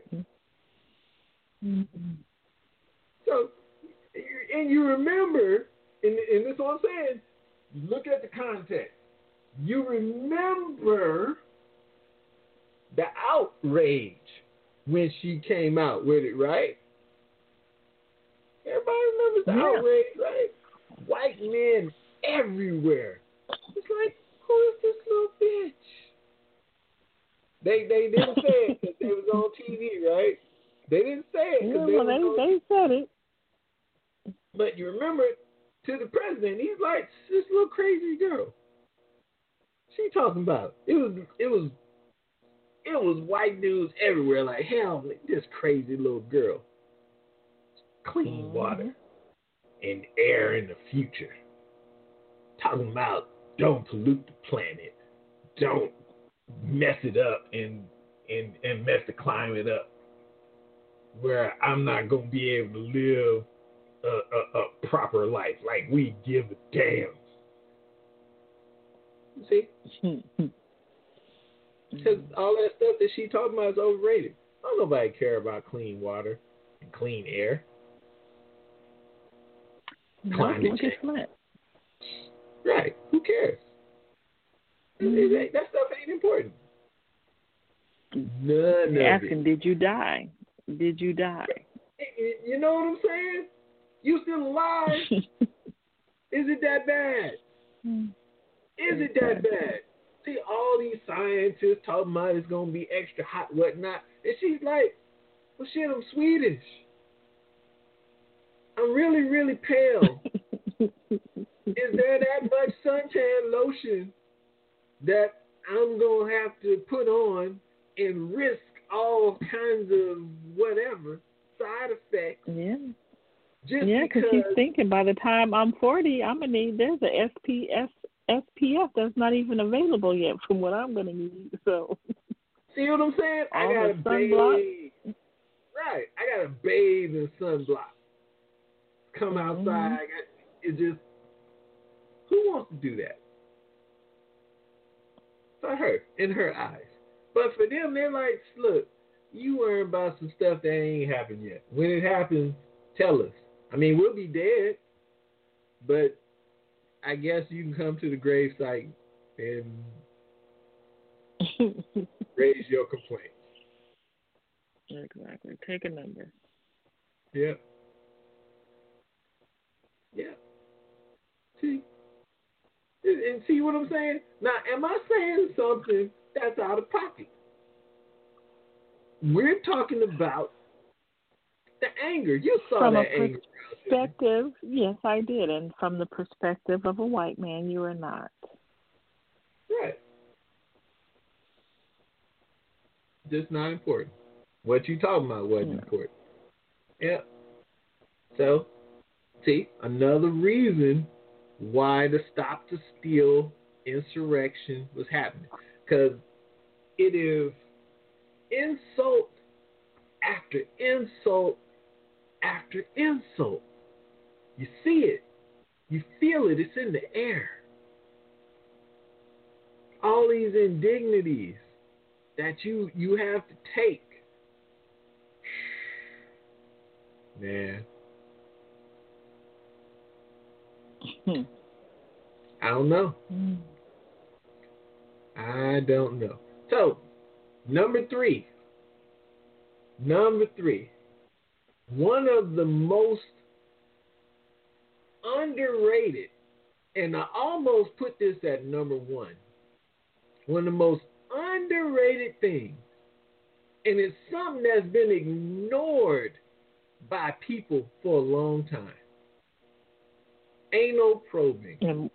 So, and you remember, and, and this is what I'm saying, look at the context. You remember the outrage when she came out with it, right? Everybody remembers the Yeah. outrage, right? White men everywhere. It's like, who is this little bitch? They they didn't say it because they was on T V, right? They didn't say it because Yeah, they well, was on they, they said it. But you remember, to the president, he's like, this little crazy girl. She talking about it was it was it was white dudes everywhere. Like, hell, this crazy little girl. Clean Mm-hmm. water and air in the future. Talking about don't pollute the planet, don't mess it up and and and mess the climate up. Where I'm not gonna be able to live A, a, a proper life, like we give a damn. See? Because all that stuff that she talking about is overrated. Don't nobody care about clean water and clean air. Nope, Climate look change. at Flint. Right. Who cares? Mm-hmm. It ain't, that stuff ain't important. None They're of asking, it. did you die? Did you die? You know what I'm saying? You still alive? Is it that bad? Is it that bad? See, all these scientists talking about it's going to be extra hot, whatnot. And she's like, well, shit, I'm Swedish. I'm really, really pale. Is there that much suntan lotion that I'm going to have to put on and risk all kinds of whatever side effects? Yeah. Just Yeah, because because she's thinking by the time I'm forty, I'm going to need, there's a S P F, S P F that's not even available yet from what I'm going to need. So, see what I'm saying? I all got to the sunblock. bathe. Right. I got to bathe in sunblock. Come outside. Mm-hmm. I got, it just, who wants to do that? For her, in her eyes. But for them, they're like, look, you worry about some stuff that ain't happened yet. When it happens, tell us. I mean, we'll be dead, but I guess you can come to the gravesite and raise your complaints. Exactly. Take a number. Yeah. Yeah. See? And, and see what I'm saying? Now, am I saying something that's out of pocket? We're talking about the anger. You saw From a that per- anger perspective, yes, I did. And from the perspective of a white man, you are not. Right. Just not important. What you talking about wasn't Yeah. important. Yeah. So, see, another reason why the Stop the Steal insurrection was happening. Because it is insult after insult after insult. You see it. You feel it. It's in the air. All these indignities that you, you have to take. Man. Hmm. I don't know. Hmm. I don't know. So, number three. Number three. One of the most underrated, and I almost put this at number one. One of the most underrated things, and it's something that's been ignored by people for a long time. Anal probing. Um,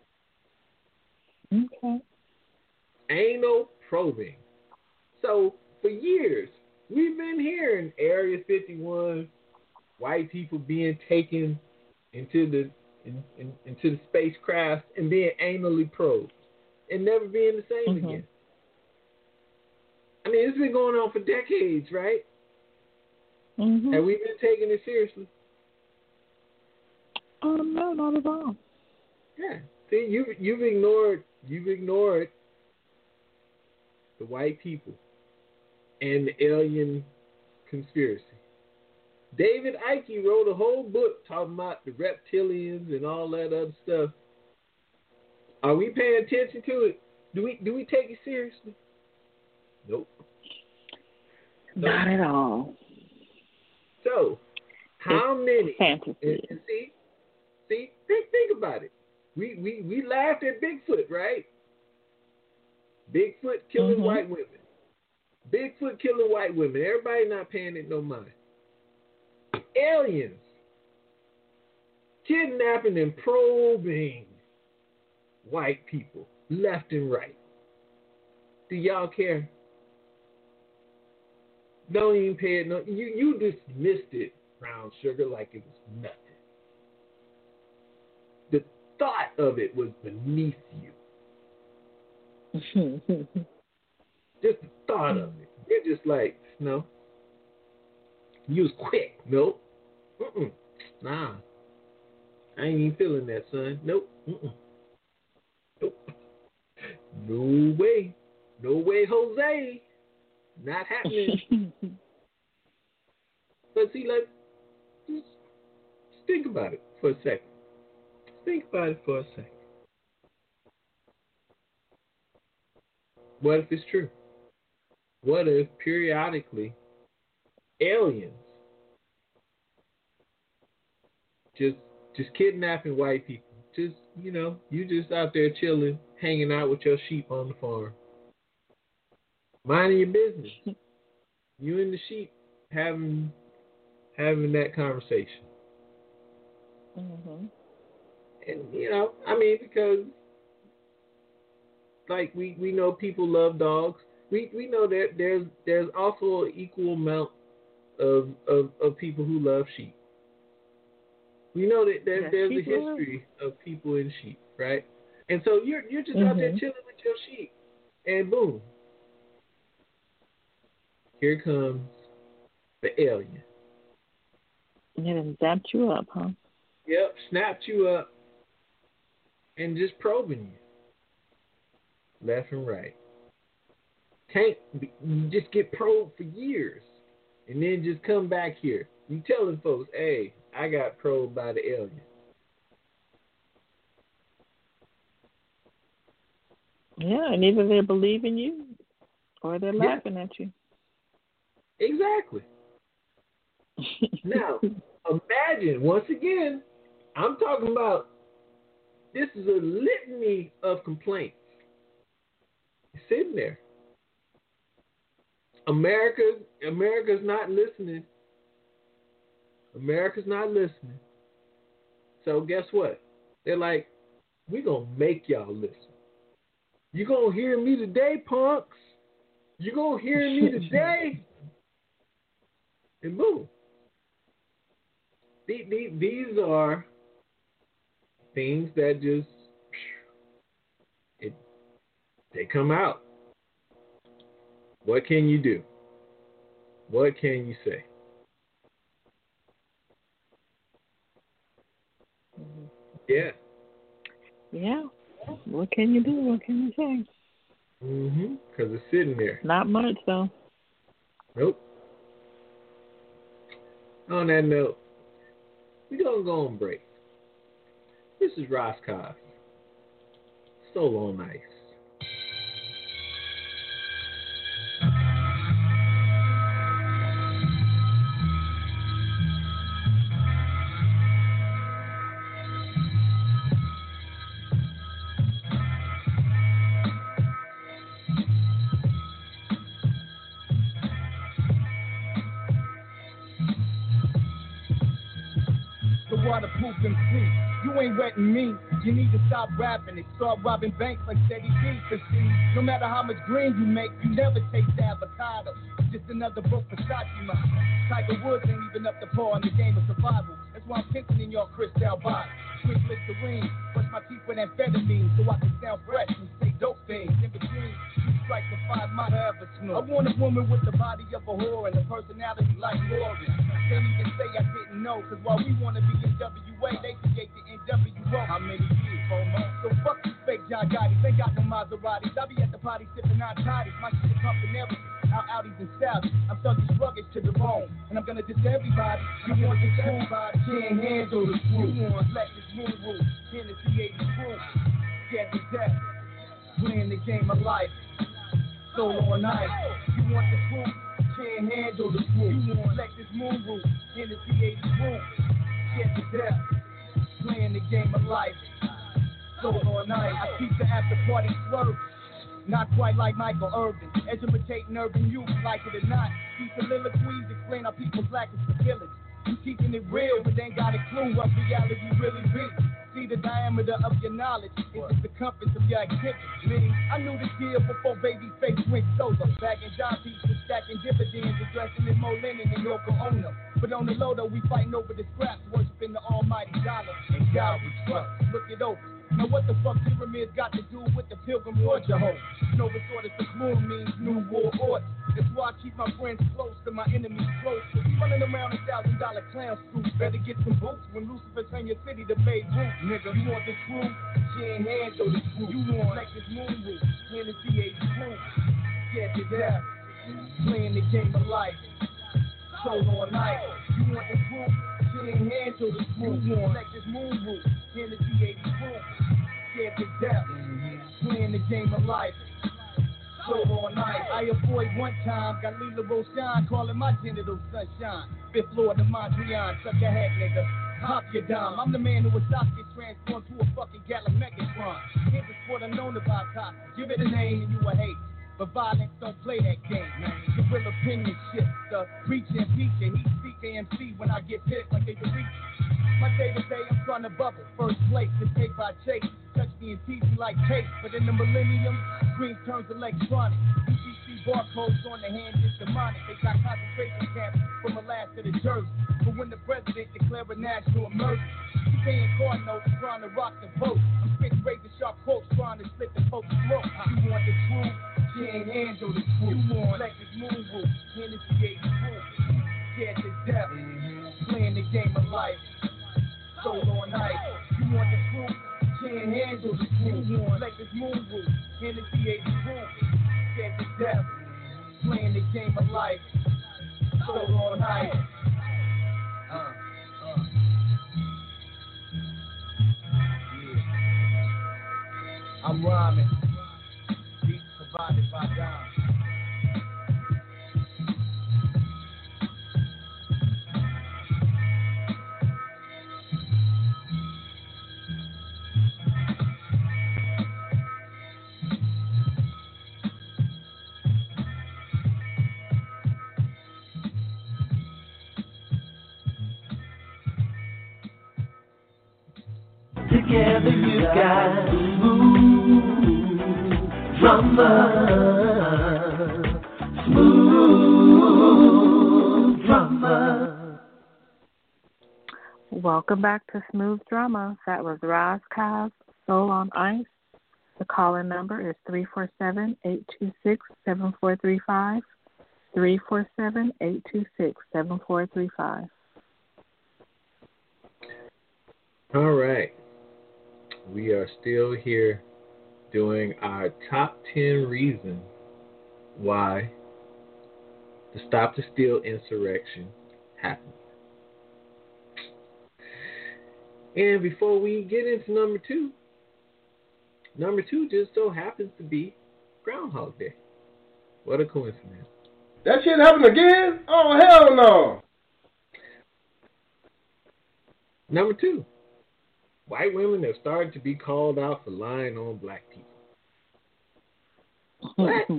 okay. Anal probing. So for years, we've been hearing Area fifty-one, white people being taken into the in, in, into the spacecraft and being anally probed and never being the same Mm-hmm. again. I mean, it's been going on for decades, right? Mm-hmm. Have we been taking it seriously? Um, no, not at all. Yeah. See, you you've ignored you've ignored the white people and the alien conspiracy. David Icke wrote a whole book talking about the reptilians and all that other stuff. Are we paying attention to it? Do we do we take it seriously? Nope. Not at all. So, how many? Fantasy. And, and see, see, think think about it. We we we laughed at Bigfoot, right? Bigfoot killing Mm-hmm. white women. Bigfoot killing white women. Everybody not paying it no mind. Aliens kidnapping and probing white people left and right. Do y'all care? Don't even pay it. No, you you dismissed it, Brown Sugar, like it was nothing. The thought of it was beneath you. Just the thought of it. You're just like, no. You was quick. Nope. Mm-mm. Nah. I ain't even feeling that, son. Nope. Mm-mm. Nope. No way. No way, Jose. Not happening. But see, like, just, just think about it for a second. Just think about it for a second. What if it's true? What if periodically aliens just just kidnapping white people? Just, you know, you just out there chilling, hanging out with your sheep on the farm, minding your business. You and the sheep having having that conversation. Mm-hmm. And, you know, I mean, because, like, we, we know people love dogs. We we know that there's there's also an equal amount of, of, of people who love sheep. We know that there, Yes, there's a people history of people in sheep, right? And so you're you're just Mm-hmm. out there chilling with your sheep, and boom, here comes the alien. And it zapped you up, huh? Yep, snapped you up and just probing you left and right. Can't be, you just get probed for years and then just come back here. You telling folks, hey, I got probed by the alien. Yeah, and either they believe in you or they're Yeah. laughing at you. Exactly. Now, imagine, once again, I'm talking about, this is a litany of complaints. It's sitting there. America, America's not listening. America's not listening. so guess what? They're like, we gonna make y'all listen. You gonna hear me today, punks. You gonna hear me today. And boom. These are things that just, it, they come out. What can you do? What can you say? Yeah. Yeah. What can you do? What can you say? Mm-hmm. Because it's sitting there. Not much, though. Nope. On that note, we're going to go on break. This is Roscoff. Soul on Ice. Waterproof M C, you ain't wetting me. You need to stop rapping and start robbing banks like Steady B. Cause see, no matter how much green you make, you never taste the avocado. Just another broke Versace model. Tiger Woods ain't even up to par in the game of survival. That's why I'm pinching in your crystal bottle. Quick Listerine, brush my teeth with amphetamine so I can sound fresh and say dope things. In between, two strikes and five might ever snore. I want a woman with the body of a whore and a personality like Lauren. Can't even say I didn't know, cause while we wanna be in W A, they create the N W O. How many years, homo? So fuck these fake John Gotti's, they got no Maseratis. I be at the party sipping on toddies, my shit pumping everything. Out outies and Saudis, I'm thugging sluggish to the bone, and I'm gonna diss everybody. You want this everybody, can't handle the truth. You want let this moon rule, Hennessy eighty proof. Scared to death, playing the game of life. Solo on ice, you want the truth, can't handle the truth. You want let this moon rule, Hennessy eighty proof. Scared to death, playing the game of life. Solo on ice, I keep the after party swerving. Not quite like Michael Irvin, educating urban youth, like it or not. These soliloquies explain how people lack civility. You keeping it real, but ain't got a clue what reality really be. See the diameter of your knowledge, it's the circumference of your activity. Me, I knew the deal before Babyface went solo. Bagging job pieces, stacking dividends, addressing in more linen than Yoko Ono. But on the low though, we fighting over the scraps, worshiping the almighty dollar. And God we trust, look it over. Now what the fuck pyramids got to do with the pilgrim or Jehovah? Nova Sortis the gloom means new war order. That's why I keep my friends close to my enemies close. If you running around a thousand dollar clown suit, better get some boots when Lucifer turn your city to Beirut. Nigga, you want this crew? She ain't handle this crew. You want like this moon roof, Hennessy eighty proof. Scared to death, playing the game of life. Solo on night, you want this crew? She ain't handle this crew. You want like this moon roof, Hennessy eighty proof. Scared to death, playing the game of life. Solo all night, I avoid one time. Got Lila Roshan calling my genitals sunshine. Fifth floor to Mondrian, suck your head, nigga. Pop your dime. I'm the man who was get transformed to a fucking gallon Megatron. Here's a sport unknown about cops. Give it a name and you will hate. But violence don't play that game, man. Guerrilla opinion shit. The preaching, teaching, he speak A M C when I get pissed like they can reach. My day to day, I'm trying to bubble. First place, the tape I chase. Touch me and tease me like tape. But in the millennium, screen turns electronic. U C C barcodes on the hand is demonic. They got concentration camps from Alaska to Jersey. But when the president declare a national emergency, he paying card notes trying to rock the vote. I'm spitting razor sharp quotes trying to slit the folks' throat. You want the truth? She ain't handle the truth. You want Lexus Moon Roof, Hennessy eighty proof. Scared to death, playing the game of life. Solo on night, you want the truth? She ain't handle the truth. You want Lexus Moon Roof, Hennessy eighty proof. Scared to death, playing the game of life. Solo on night. Uh, uh. Yeah. I'm rhyming. Beats provided by Dom. Together you got smooth drama. Smooth drama. Welcome back to Smooth Drama. That was Roz Kaz, Soul on Ice. The call-in number is three four seven, eight two six, seven four three five. three four seven, eight two six, seven four three five. All right. We are still here doing our top ten reasons why the Stop the Steal insurrection happened. And before we get into number two, number two just so happens to be Groundhog Day. What a coincidence. That shit happened again? Oh, hell no. Number two, white women have started to be called out for lying on black people. What?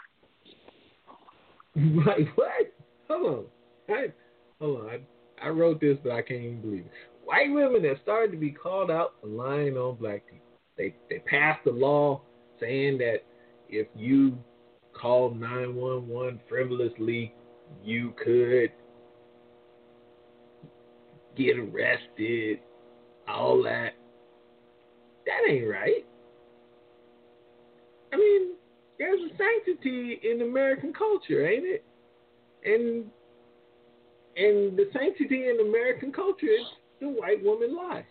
Like, what? Hold on. I, hold on. I, I wrote this, but I can't even believe it. White women have started to be called out for lying on black people. They they passed a law saying that if you called nine one one frivolously, you could get arrested, all that. That ain't right. I mean, there's a sanctity in American culture, ain't it? And and the sanctity in American culture is the white woman lie.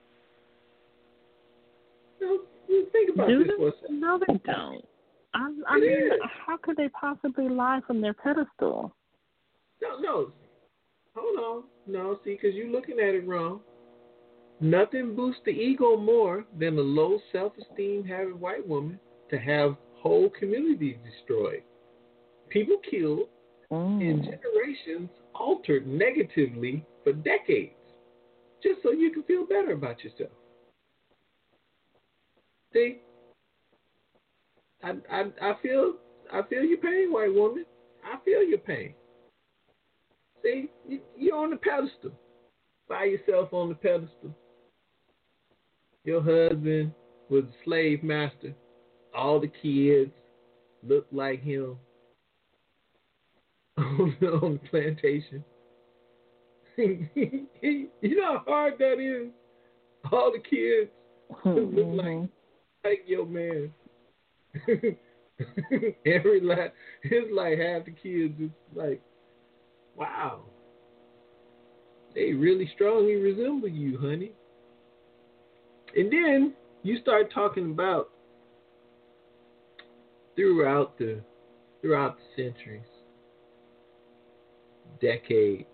Now, think about Do this they? for a second. No, they don't. I, I It mean, is. how could they possibly lie from their pedestal? No, no. Hold on. No, see, because you're looking at it wrong. Nothing boosts the ego more than a low self-esteem having white woman to have whole communities destroyed. People killed Mm. and generations altered negatively for decades just so you can feel better about yourself. See? I, I, I feel I feel your pain, white woman. I feel your pain. See, you, you're on the pedestal. By yourself on the pedestal. Your husband was a slave master. All the kids look like him on the, on the plantation. You know how hard that is? All the kids look like, like your man. Every like it's like half the kids is like, wow, they really strongly resemble you, honey. And then you start talking about throughout the throughout the centuries, decades,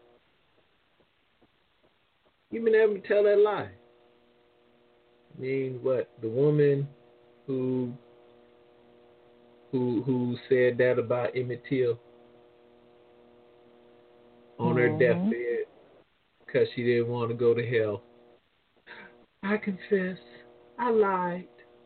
you've been able to tell that lie. I mean, what, the woman who who who said that about Emmett Till on her Mhm. deathbed because she didn't want to go to hell. I confess, I lied.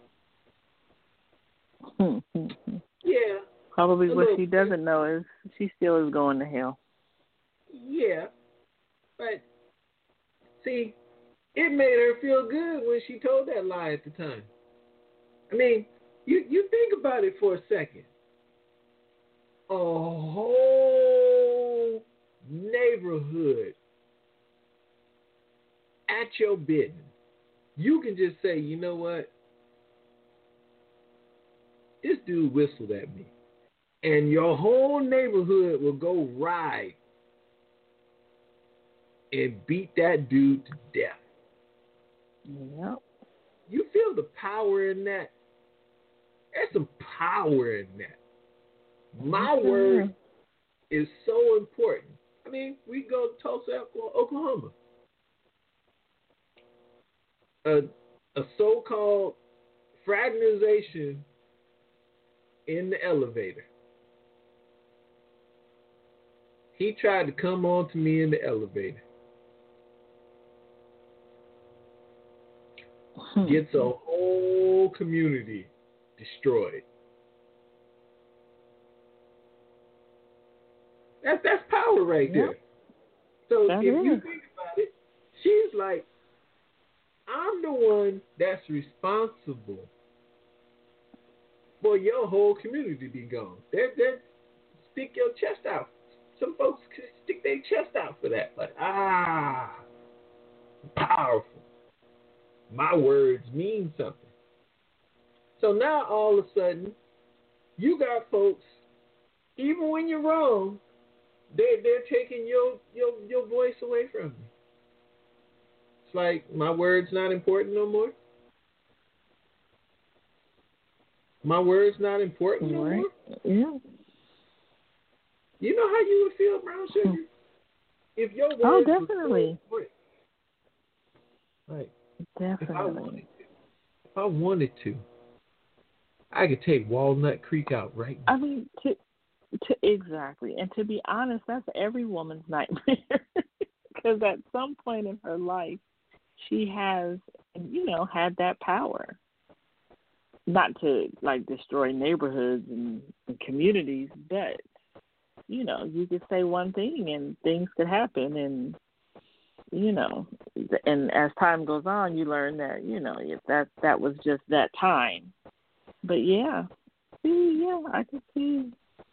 Yeah. Probably a what little she bit. doesn't know is she still is going to hell. Yeah. But, see, it made her feel good when she told that lie at the time. I mean, you, you think about it for a second. A whole neighborhood at your bidding. You can just say, you know what? This dude whistled at me. And your whole neighborhood will go ride and beat that dude to death. Yep. You feel the power in that? There's some power in that. My Okay. word is so important. I mean, we go to Tulsa, Oklahoma. A, a so-called fraternization in the elevator. He tried to come on to me in the elevator. Gets a whole community destroyed. That's that's power right there. Yep. So That if you is. think about it, she's like, I'm the one that's responsible for your whole community to be gone. They're, they're stick your chest out. Some folks could stick their chest out for that. Like, ah, powerful. My words mean something. So now all of a sudden, you got folks, even when you're wrong, they're, they're taking your, your, your voice away from you. It's like, my word's not important no more. My word's not important no Right. more. Yeah. You know how you would feel, Brown Sugar? If your words Oh, was so definitely. important. Like, Definitely. if I wanted to, if I wanted to, I could take Walnut Creek out right now. I mean, to, to exactly, and to be honest, that's every woman's nightmare. Because at some point in her life, she has, you know, had that power. Not to like destroy neighborhoods and, and communities, but you know, you could say one thing and things could happen, and you know, and as time goes on, you learn that you know if that that was just that time. But yeah, see, yeah, I can see.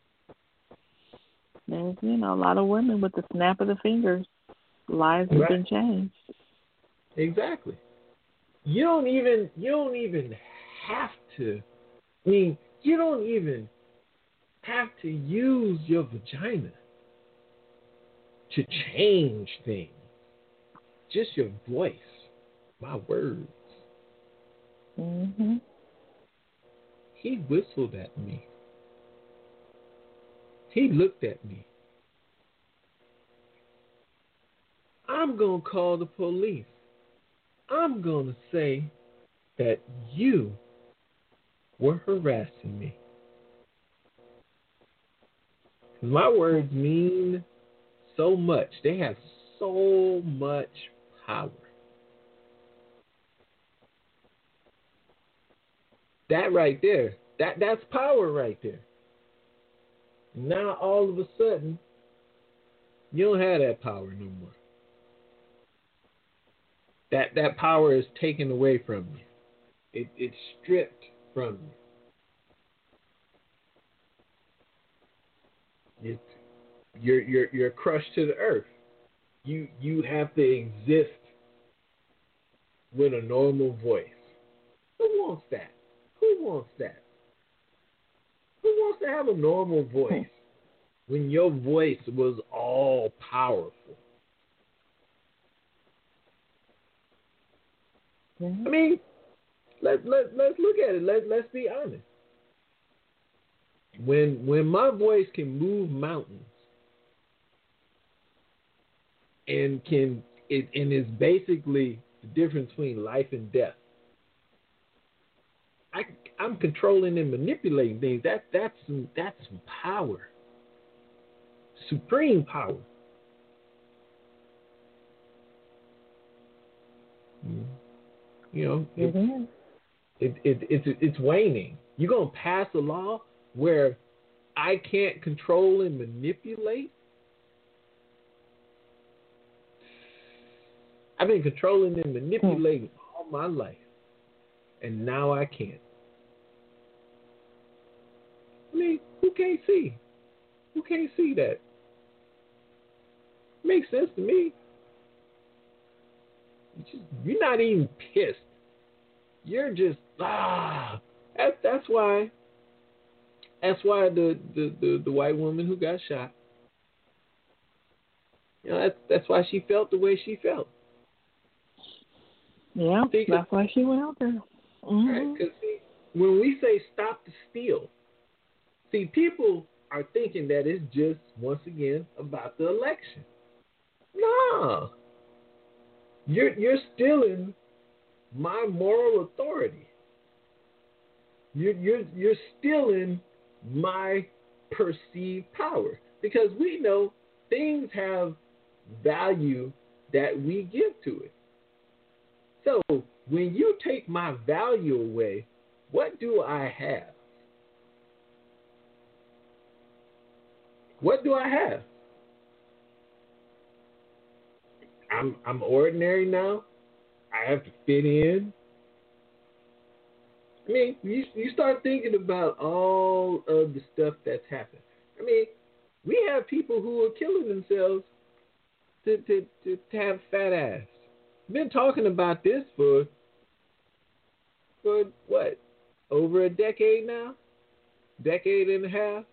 There's you know a lot of women with the snap of the fingers, lives have Right. been changed. Exactly. You don't even you don't even have to. I mean, you don't even have to use your vagina to change things. Just your voice, my words. Mhm. He whistled at me. He looked at me. I'm going to call the police. I'm going to say that you were harassing me. My words mean so much. They have so much power. That right there, that, that's power right there. Now all of a sudden, you don't have that power no more. That that power is taken away from you. It, it's stripped from you. It's, you're you're you're crushed to the earth. You you have to exist with a normal voice. Who wants that? Who wants that? Who wants to have a normal voice when your voice was all powerful? I mean, let let let's look at it. Let let's be honest. When when my voice can move mountains and can it and is basically the difference between life and death. I I'm controlling and manipulating things. That that's some that's some power. Supreme power. You know, it, Mm-hmm. it, it, it's it's waning. You're gonna pass a law where I can't control and manipulate. I've been controlling and manipulating all my life, and now I can't. I mean, who can't see? Who can't see that? Makes sense to me. You're not even pissed. You're just ah. That's that's why. That's why the, the, the, the white woman who got shot. You know, that's that's why she felt the way she felt. Yeah, See, that's why she went out there. Mm-hmm. Right? Because see, when we say stop the steal, see, people are thinking that it's just once again about the election. No. You're you're stealing my moral authority. You're you're you're stealing my perceived power, because we know things have value that we give to it. So when you take my value away, what do I have? What do I have? I'm I'm ordinary now. I I have to fit in. I mean, you you start thinking about all of the stuff that's happened. I mean, we have people who are killing themselves to to, to, to have fat ass. Been talking about this for for what? Over a decade now? Decade and a half?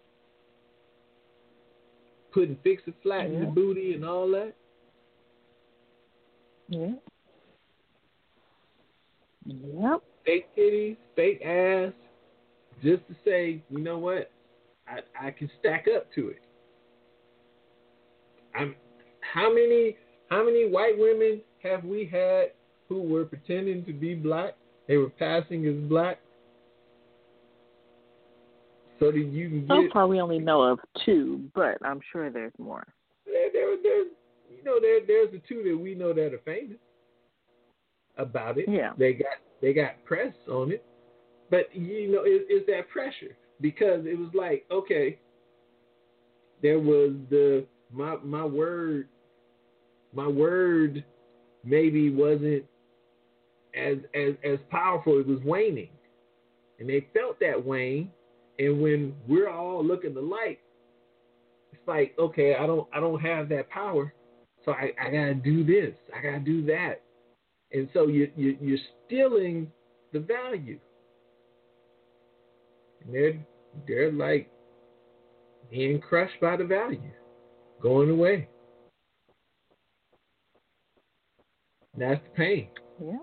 Putting fix it flat yeah. in the booty and all that? Yeah. Yep. Fake titties, fake ass, just to say, you know what? I I can stack up to it. I'm how many how many white women have we had who were pretending to be black? They were passing as black. So that you can get. So far, we only know of two, but I'm sure there's more. There, there, there's, you know, there, there's the two that we know that are famous about it. Yeah. They got, they got press on it, but you know, it, it's that pressure because it was like, okay, there was the my my word, my word maybe wasn't as as as powerful. It was waning, and they felt that wane. And when we're all looking alike, it's like, okay, I don't I don't have that power, so I, I gotta do this, I gotta do that, and so you, you you're stealing the value. And they're they're like being crushed by the value, going away. That's the pain. Yeah.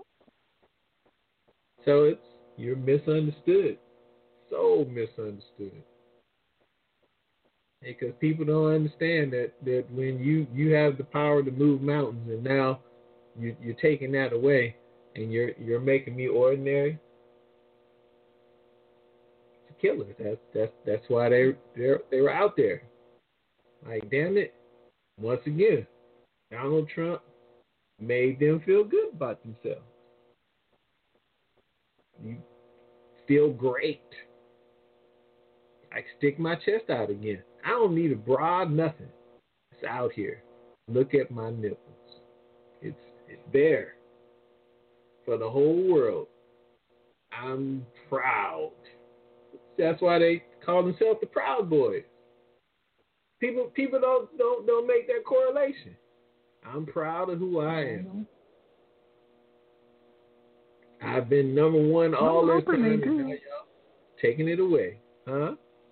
So it's you're misunderstood. So misunderstood. Because people don't understand that, that when you, you have the power to move mountains and now you, you're taking that away and you're you're making me ordinary, it's a killer. That's that's that's why they they they were out there. Like, damn it, once again, Donald Trump made them feel good about themselves. You feel great. I can stick my chest out again. I don't need a bra, nothing. It's out here. Look at my nipples. It's it's there for the whole world. I'm proud. That's why they call themselves the Proud Boys. People people don't don't don't make that correlation. I'm proud of who I am. I've been number one all this time, and now y'all taking it away, huh?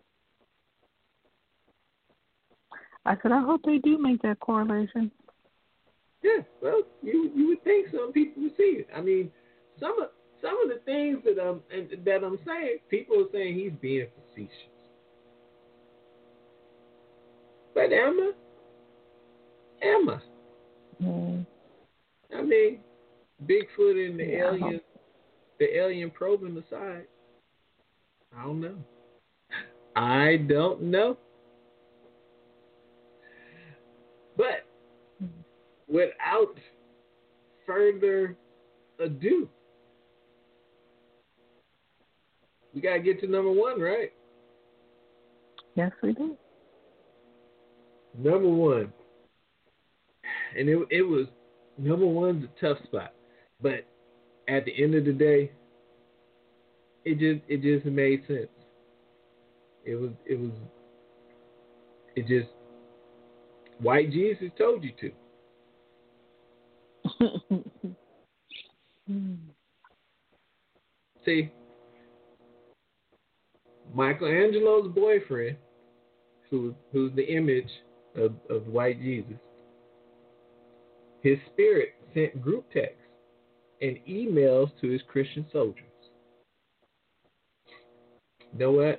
I said, I hope they do make that correlation. Yeah, well, you you would think some people would see it. I mean, some of some of the things that I'm that I'm saying, people are saying he's being facetious. But am I? Am I? Mm. I mean, Bigfoot and the yeah, alien, the alien probing aside, I don't know. I don't know. But without further ado, we got to get to number one, right? Yes, we do. Number one. And it it was, number one's a tough spot. But at the end of the day, it just it just made sense. It was it was it just White Jesus told you to. See, Michelangelo's boyfriend, who who's the image of, of White Jesus, his spirit sent group texts and emails to his Christian soldiers. You know what?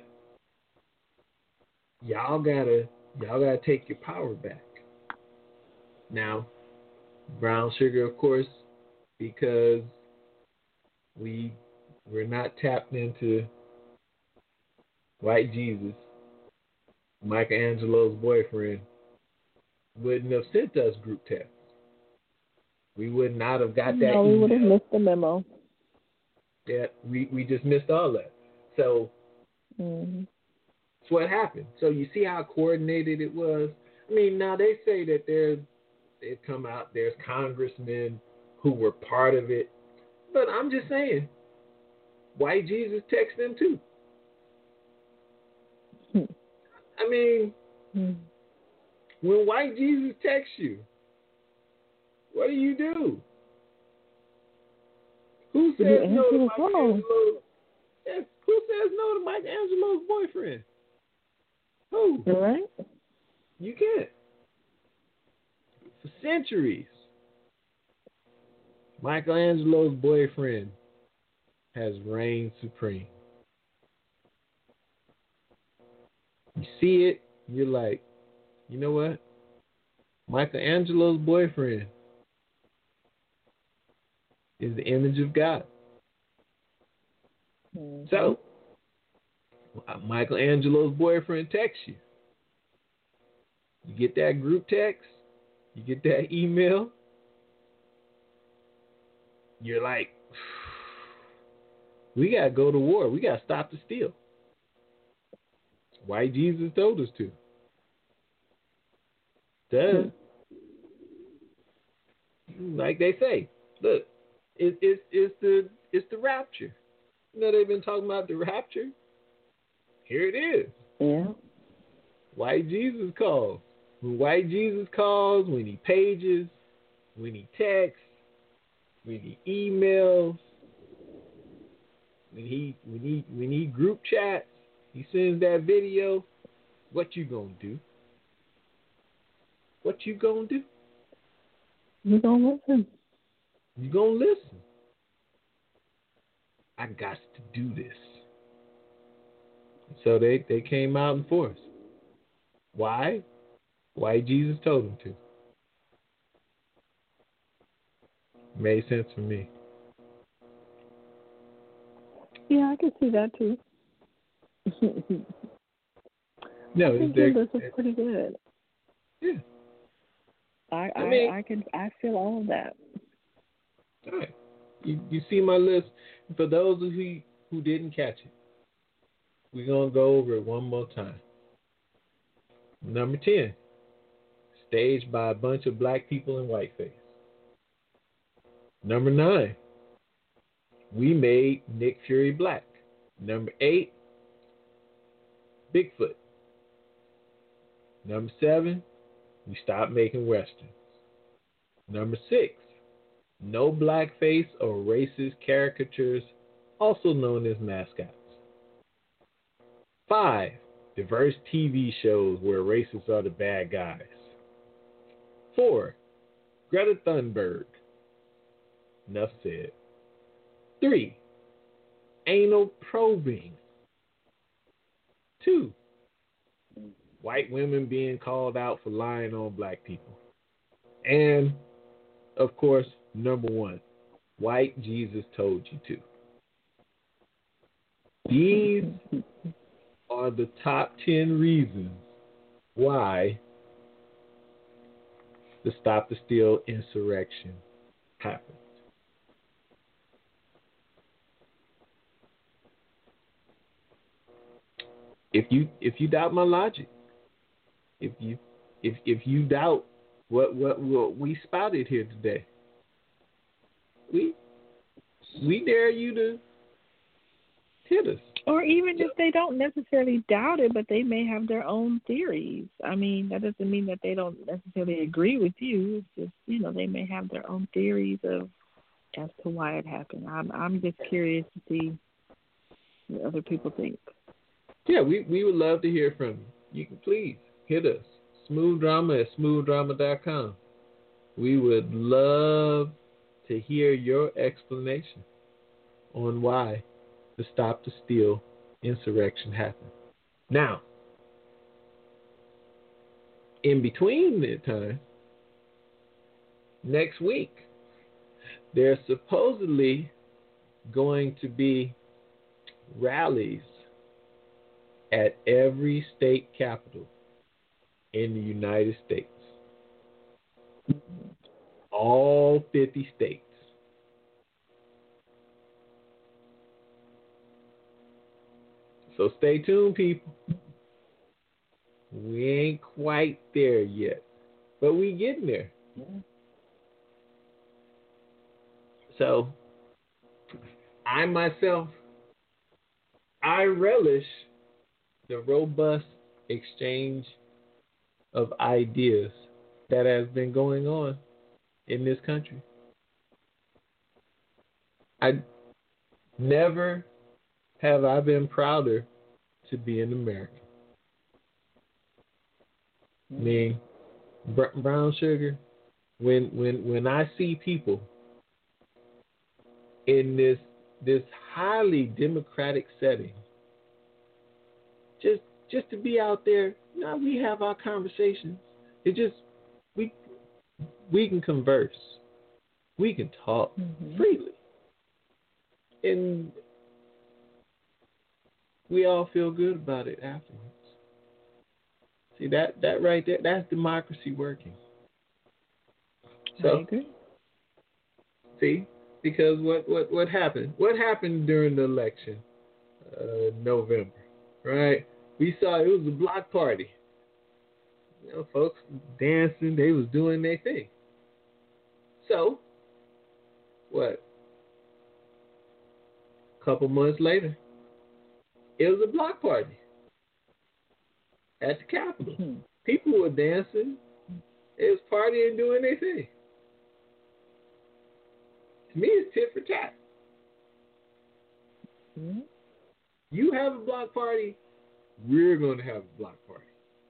Y'all gotta y'all gotta take your power back. Now, brown sugar, of course, because we we're not tapped into White Jesus, Michelangelo's boyfriend, wouldn't have sent us group texts. We would not have got that. No, we email. would have missed the memo. Yeah, we, we just missed all that. So mm-hmm. that's what happened. So you see how coordinated it was? I mean, now they say that there's, they've come out, there's congressmen who were part of it. But I'm just saying, white Jesus texts them too. Hmm. I mean, Hmm. when white Jesus texts you, what do you do? Who Did says you no answer to the Mike phone? Angelo's? Yes, who says no to Mike Angelo's boyfriend? Who? Right? You can't. For centuries, Michelangelo's boyfriend has reigned supreme. You see it, you're like, you know what? Michelangelo's boyfriend is the image of God. Mm-hmm. So, Michelangelo's boyfriend texts you. You get that group text, you get that email, you're like, we got to go to war. We got to stop the steal. White Jesus told us to. Duh. Like they say, look, it, it, it's the it's the rapture. You know they've been talking about the rapture. Here it is. Yeah. White Jesus calls. When white Jesus calls, when he pages, when he texts, when he emails, when he when he when he group chats, he sends that video. What you gonna do? What you gonna do? You gonna listen? You gonna listen? I got to do this. So they, they came out in force. Why? Why Jesus told them to. Made sense for me. Yeah, I can see that too. No, I think they're- this is pretty good. yeah. I I I, mean- I can I feel all of that. All right. You you see my list. For those of you who didn't catch it, we're gonna go over it one more time. Number ten, staged by a bunch of black people in whiteface. Number nine, we made Nick Fury black. Number eight, Bigfoot. Number seven, we stopped making westerns. Number six, no blackface or racist caricatures, also known as mascots. Five, diverse T V shows where racists are the bad guys. Four, Greta Thunberg. Enough said. Three, anal probing. Two, white women being called out for lying on black people. And, of course, number one, white Jesus told you to. These are the top ten reasons why the Stop the Steal insurrection happened. If you if you doubt my logic, if you if if you doubt what what, what we spouted here today, we we dare you to hit us. Or even if they don't necessarily doubt it, but they may have their own theories. I mean, that doesn't mean that they don't necessarily agree with you. It's just, you know, they may have their own theories of as to why it happened. I'm I'm just curious to see what other people think. Yeah, we, we would love to hear from you. You can please hit us. Smooth Drama at smooth drama dot com. We would love to hear your explanation on why the Stop the Steal insurrection happened. Now, in between that time, next week, there's supposedly going to be rallies at every state capital in the United States. All fifty states. So stay tuned, people. We ain't quite there yet, but we getting there. So, I myself, I relish the robust exchange of ideas that has been going on in this country. I never have I been prouder to be an American. I mean, Br- Brown Sugar, when when when I see people in this this highly democratic setting, just just to be out there, you know, we have our conversations. It just we we can converse, we can talk mm-hmm. freely, and we all feel good about it afterwards. See, that, that right there, that's democracy working. So, I agree. See, because what, what, what happened? What happened during the election, uh, November, right? We saw it was a block party. You know, folks dancing, they was doing their thing. So, what? A couple months later, it was a block party at the Capitol. Mm-hmm. People were dancing. It was partying, doing their thing. To me, it's tit for tat. Mm-hmm. You have a block party, we're going to have a block party.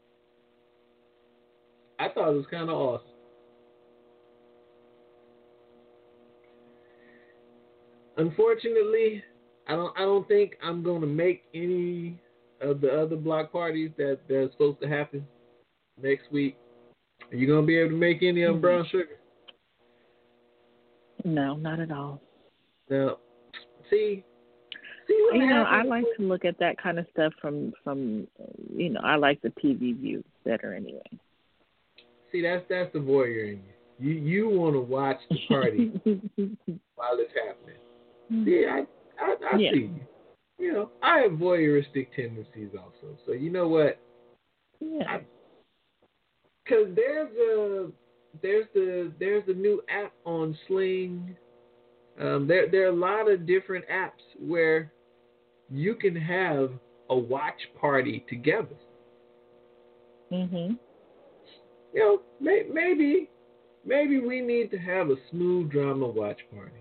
I thought it was kind of awesome. Unfortunately, I don't. I don't think I'm going to make any of the other block parties that they're supposed to happen next week. Are you going to be able to make any of them, Brown Sugar? No, not at all. Now, see, see what you know, happens. I like to look at that kind of stuff from, from, you know, I like the T V view better anyway. See, that's that's the voyeur in you. You you want to watch the party while it's happening. See, I I, I yeah. see you. You know, I have voyeuristic tendencies also. So you know what? Yeah. Because there's a there's the there's the new app on Sling. Um, there there are a lot of different apps where you can have a watch party together. Mhm. You know, may, maybe maybe we need to have a Smooth Drama watch party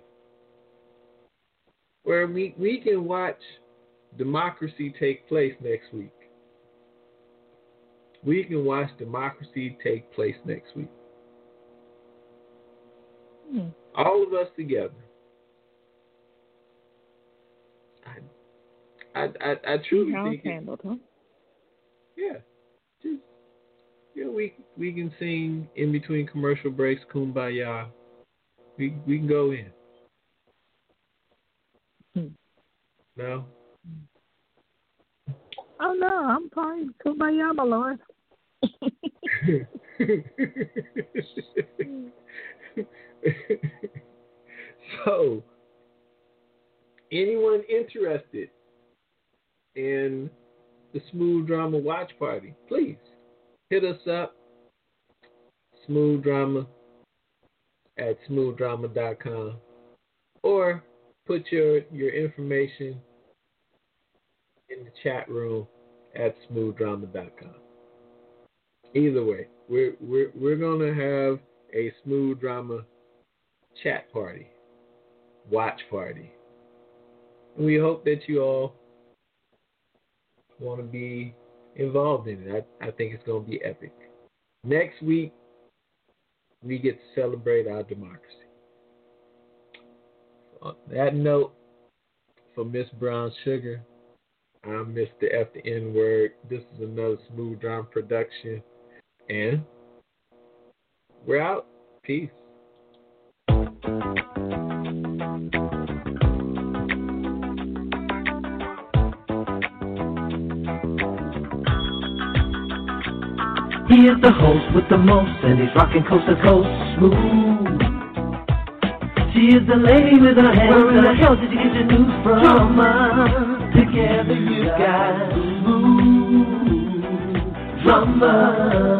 where we, we can watch democracy take place next week. We can watch democracy take place next week. Hmm. All of us together. I I I, I truly How think handled, huh? Yeah. Just you know, we we can sing in between commercial breaks, Kumbaya. We we can go in. Hmm. No? Oh no, I'm fine. Kumbaya, my Lord. So, anyone interested in the Smooth Drama Watch Party, please hit us up, Smooth Drama at smooth drama dot com, or put your, your information in the chat room at smooth drama dot com. Either way, we're we're we're gonna have a Smooth Drama chat party, watch party. And we hope that you all want to be involved in it. I, I think it's going to be epic. Next week, we get to celebrate our democracy. On that note, for Miss Brown Sugar, I'm Mister F the N-Word. This is another Smooth Drama production. And we're out. Peace. He is the host with the most, and he's rocking coast to coast, smooth. She is the lady with her hands. Where in the hell did you get your news from? Drama. Together you got smooth drama.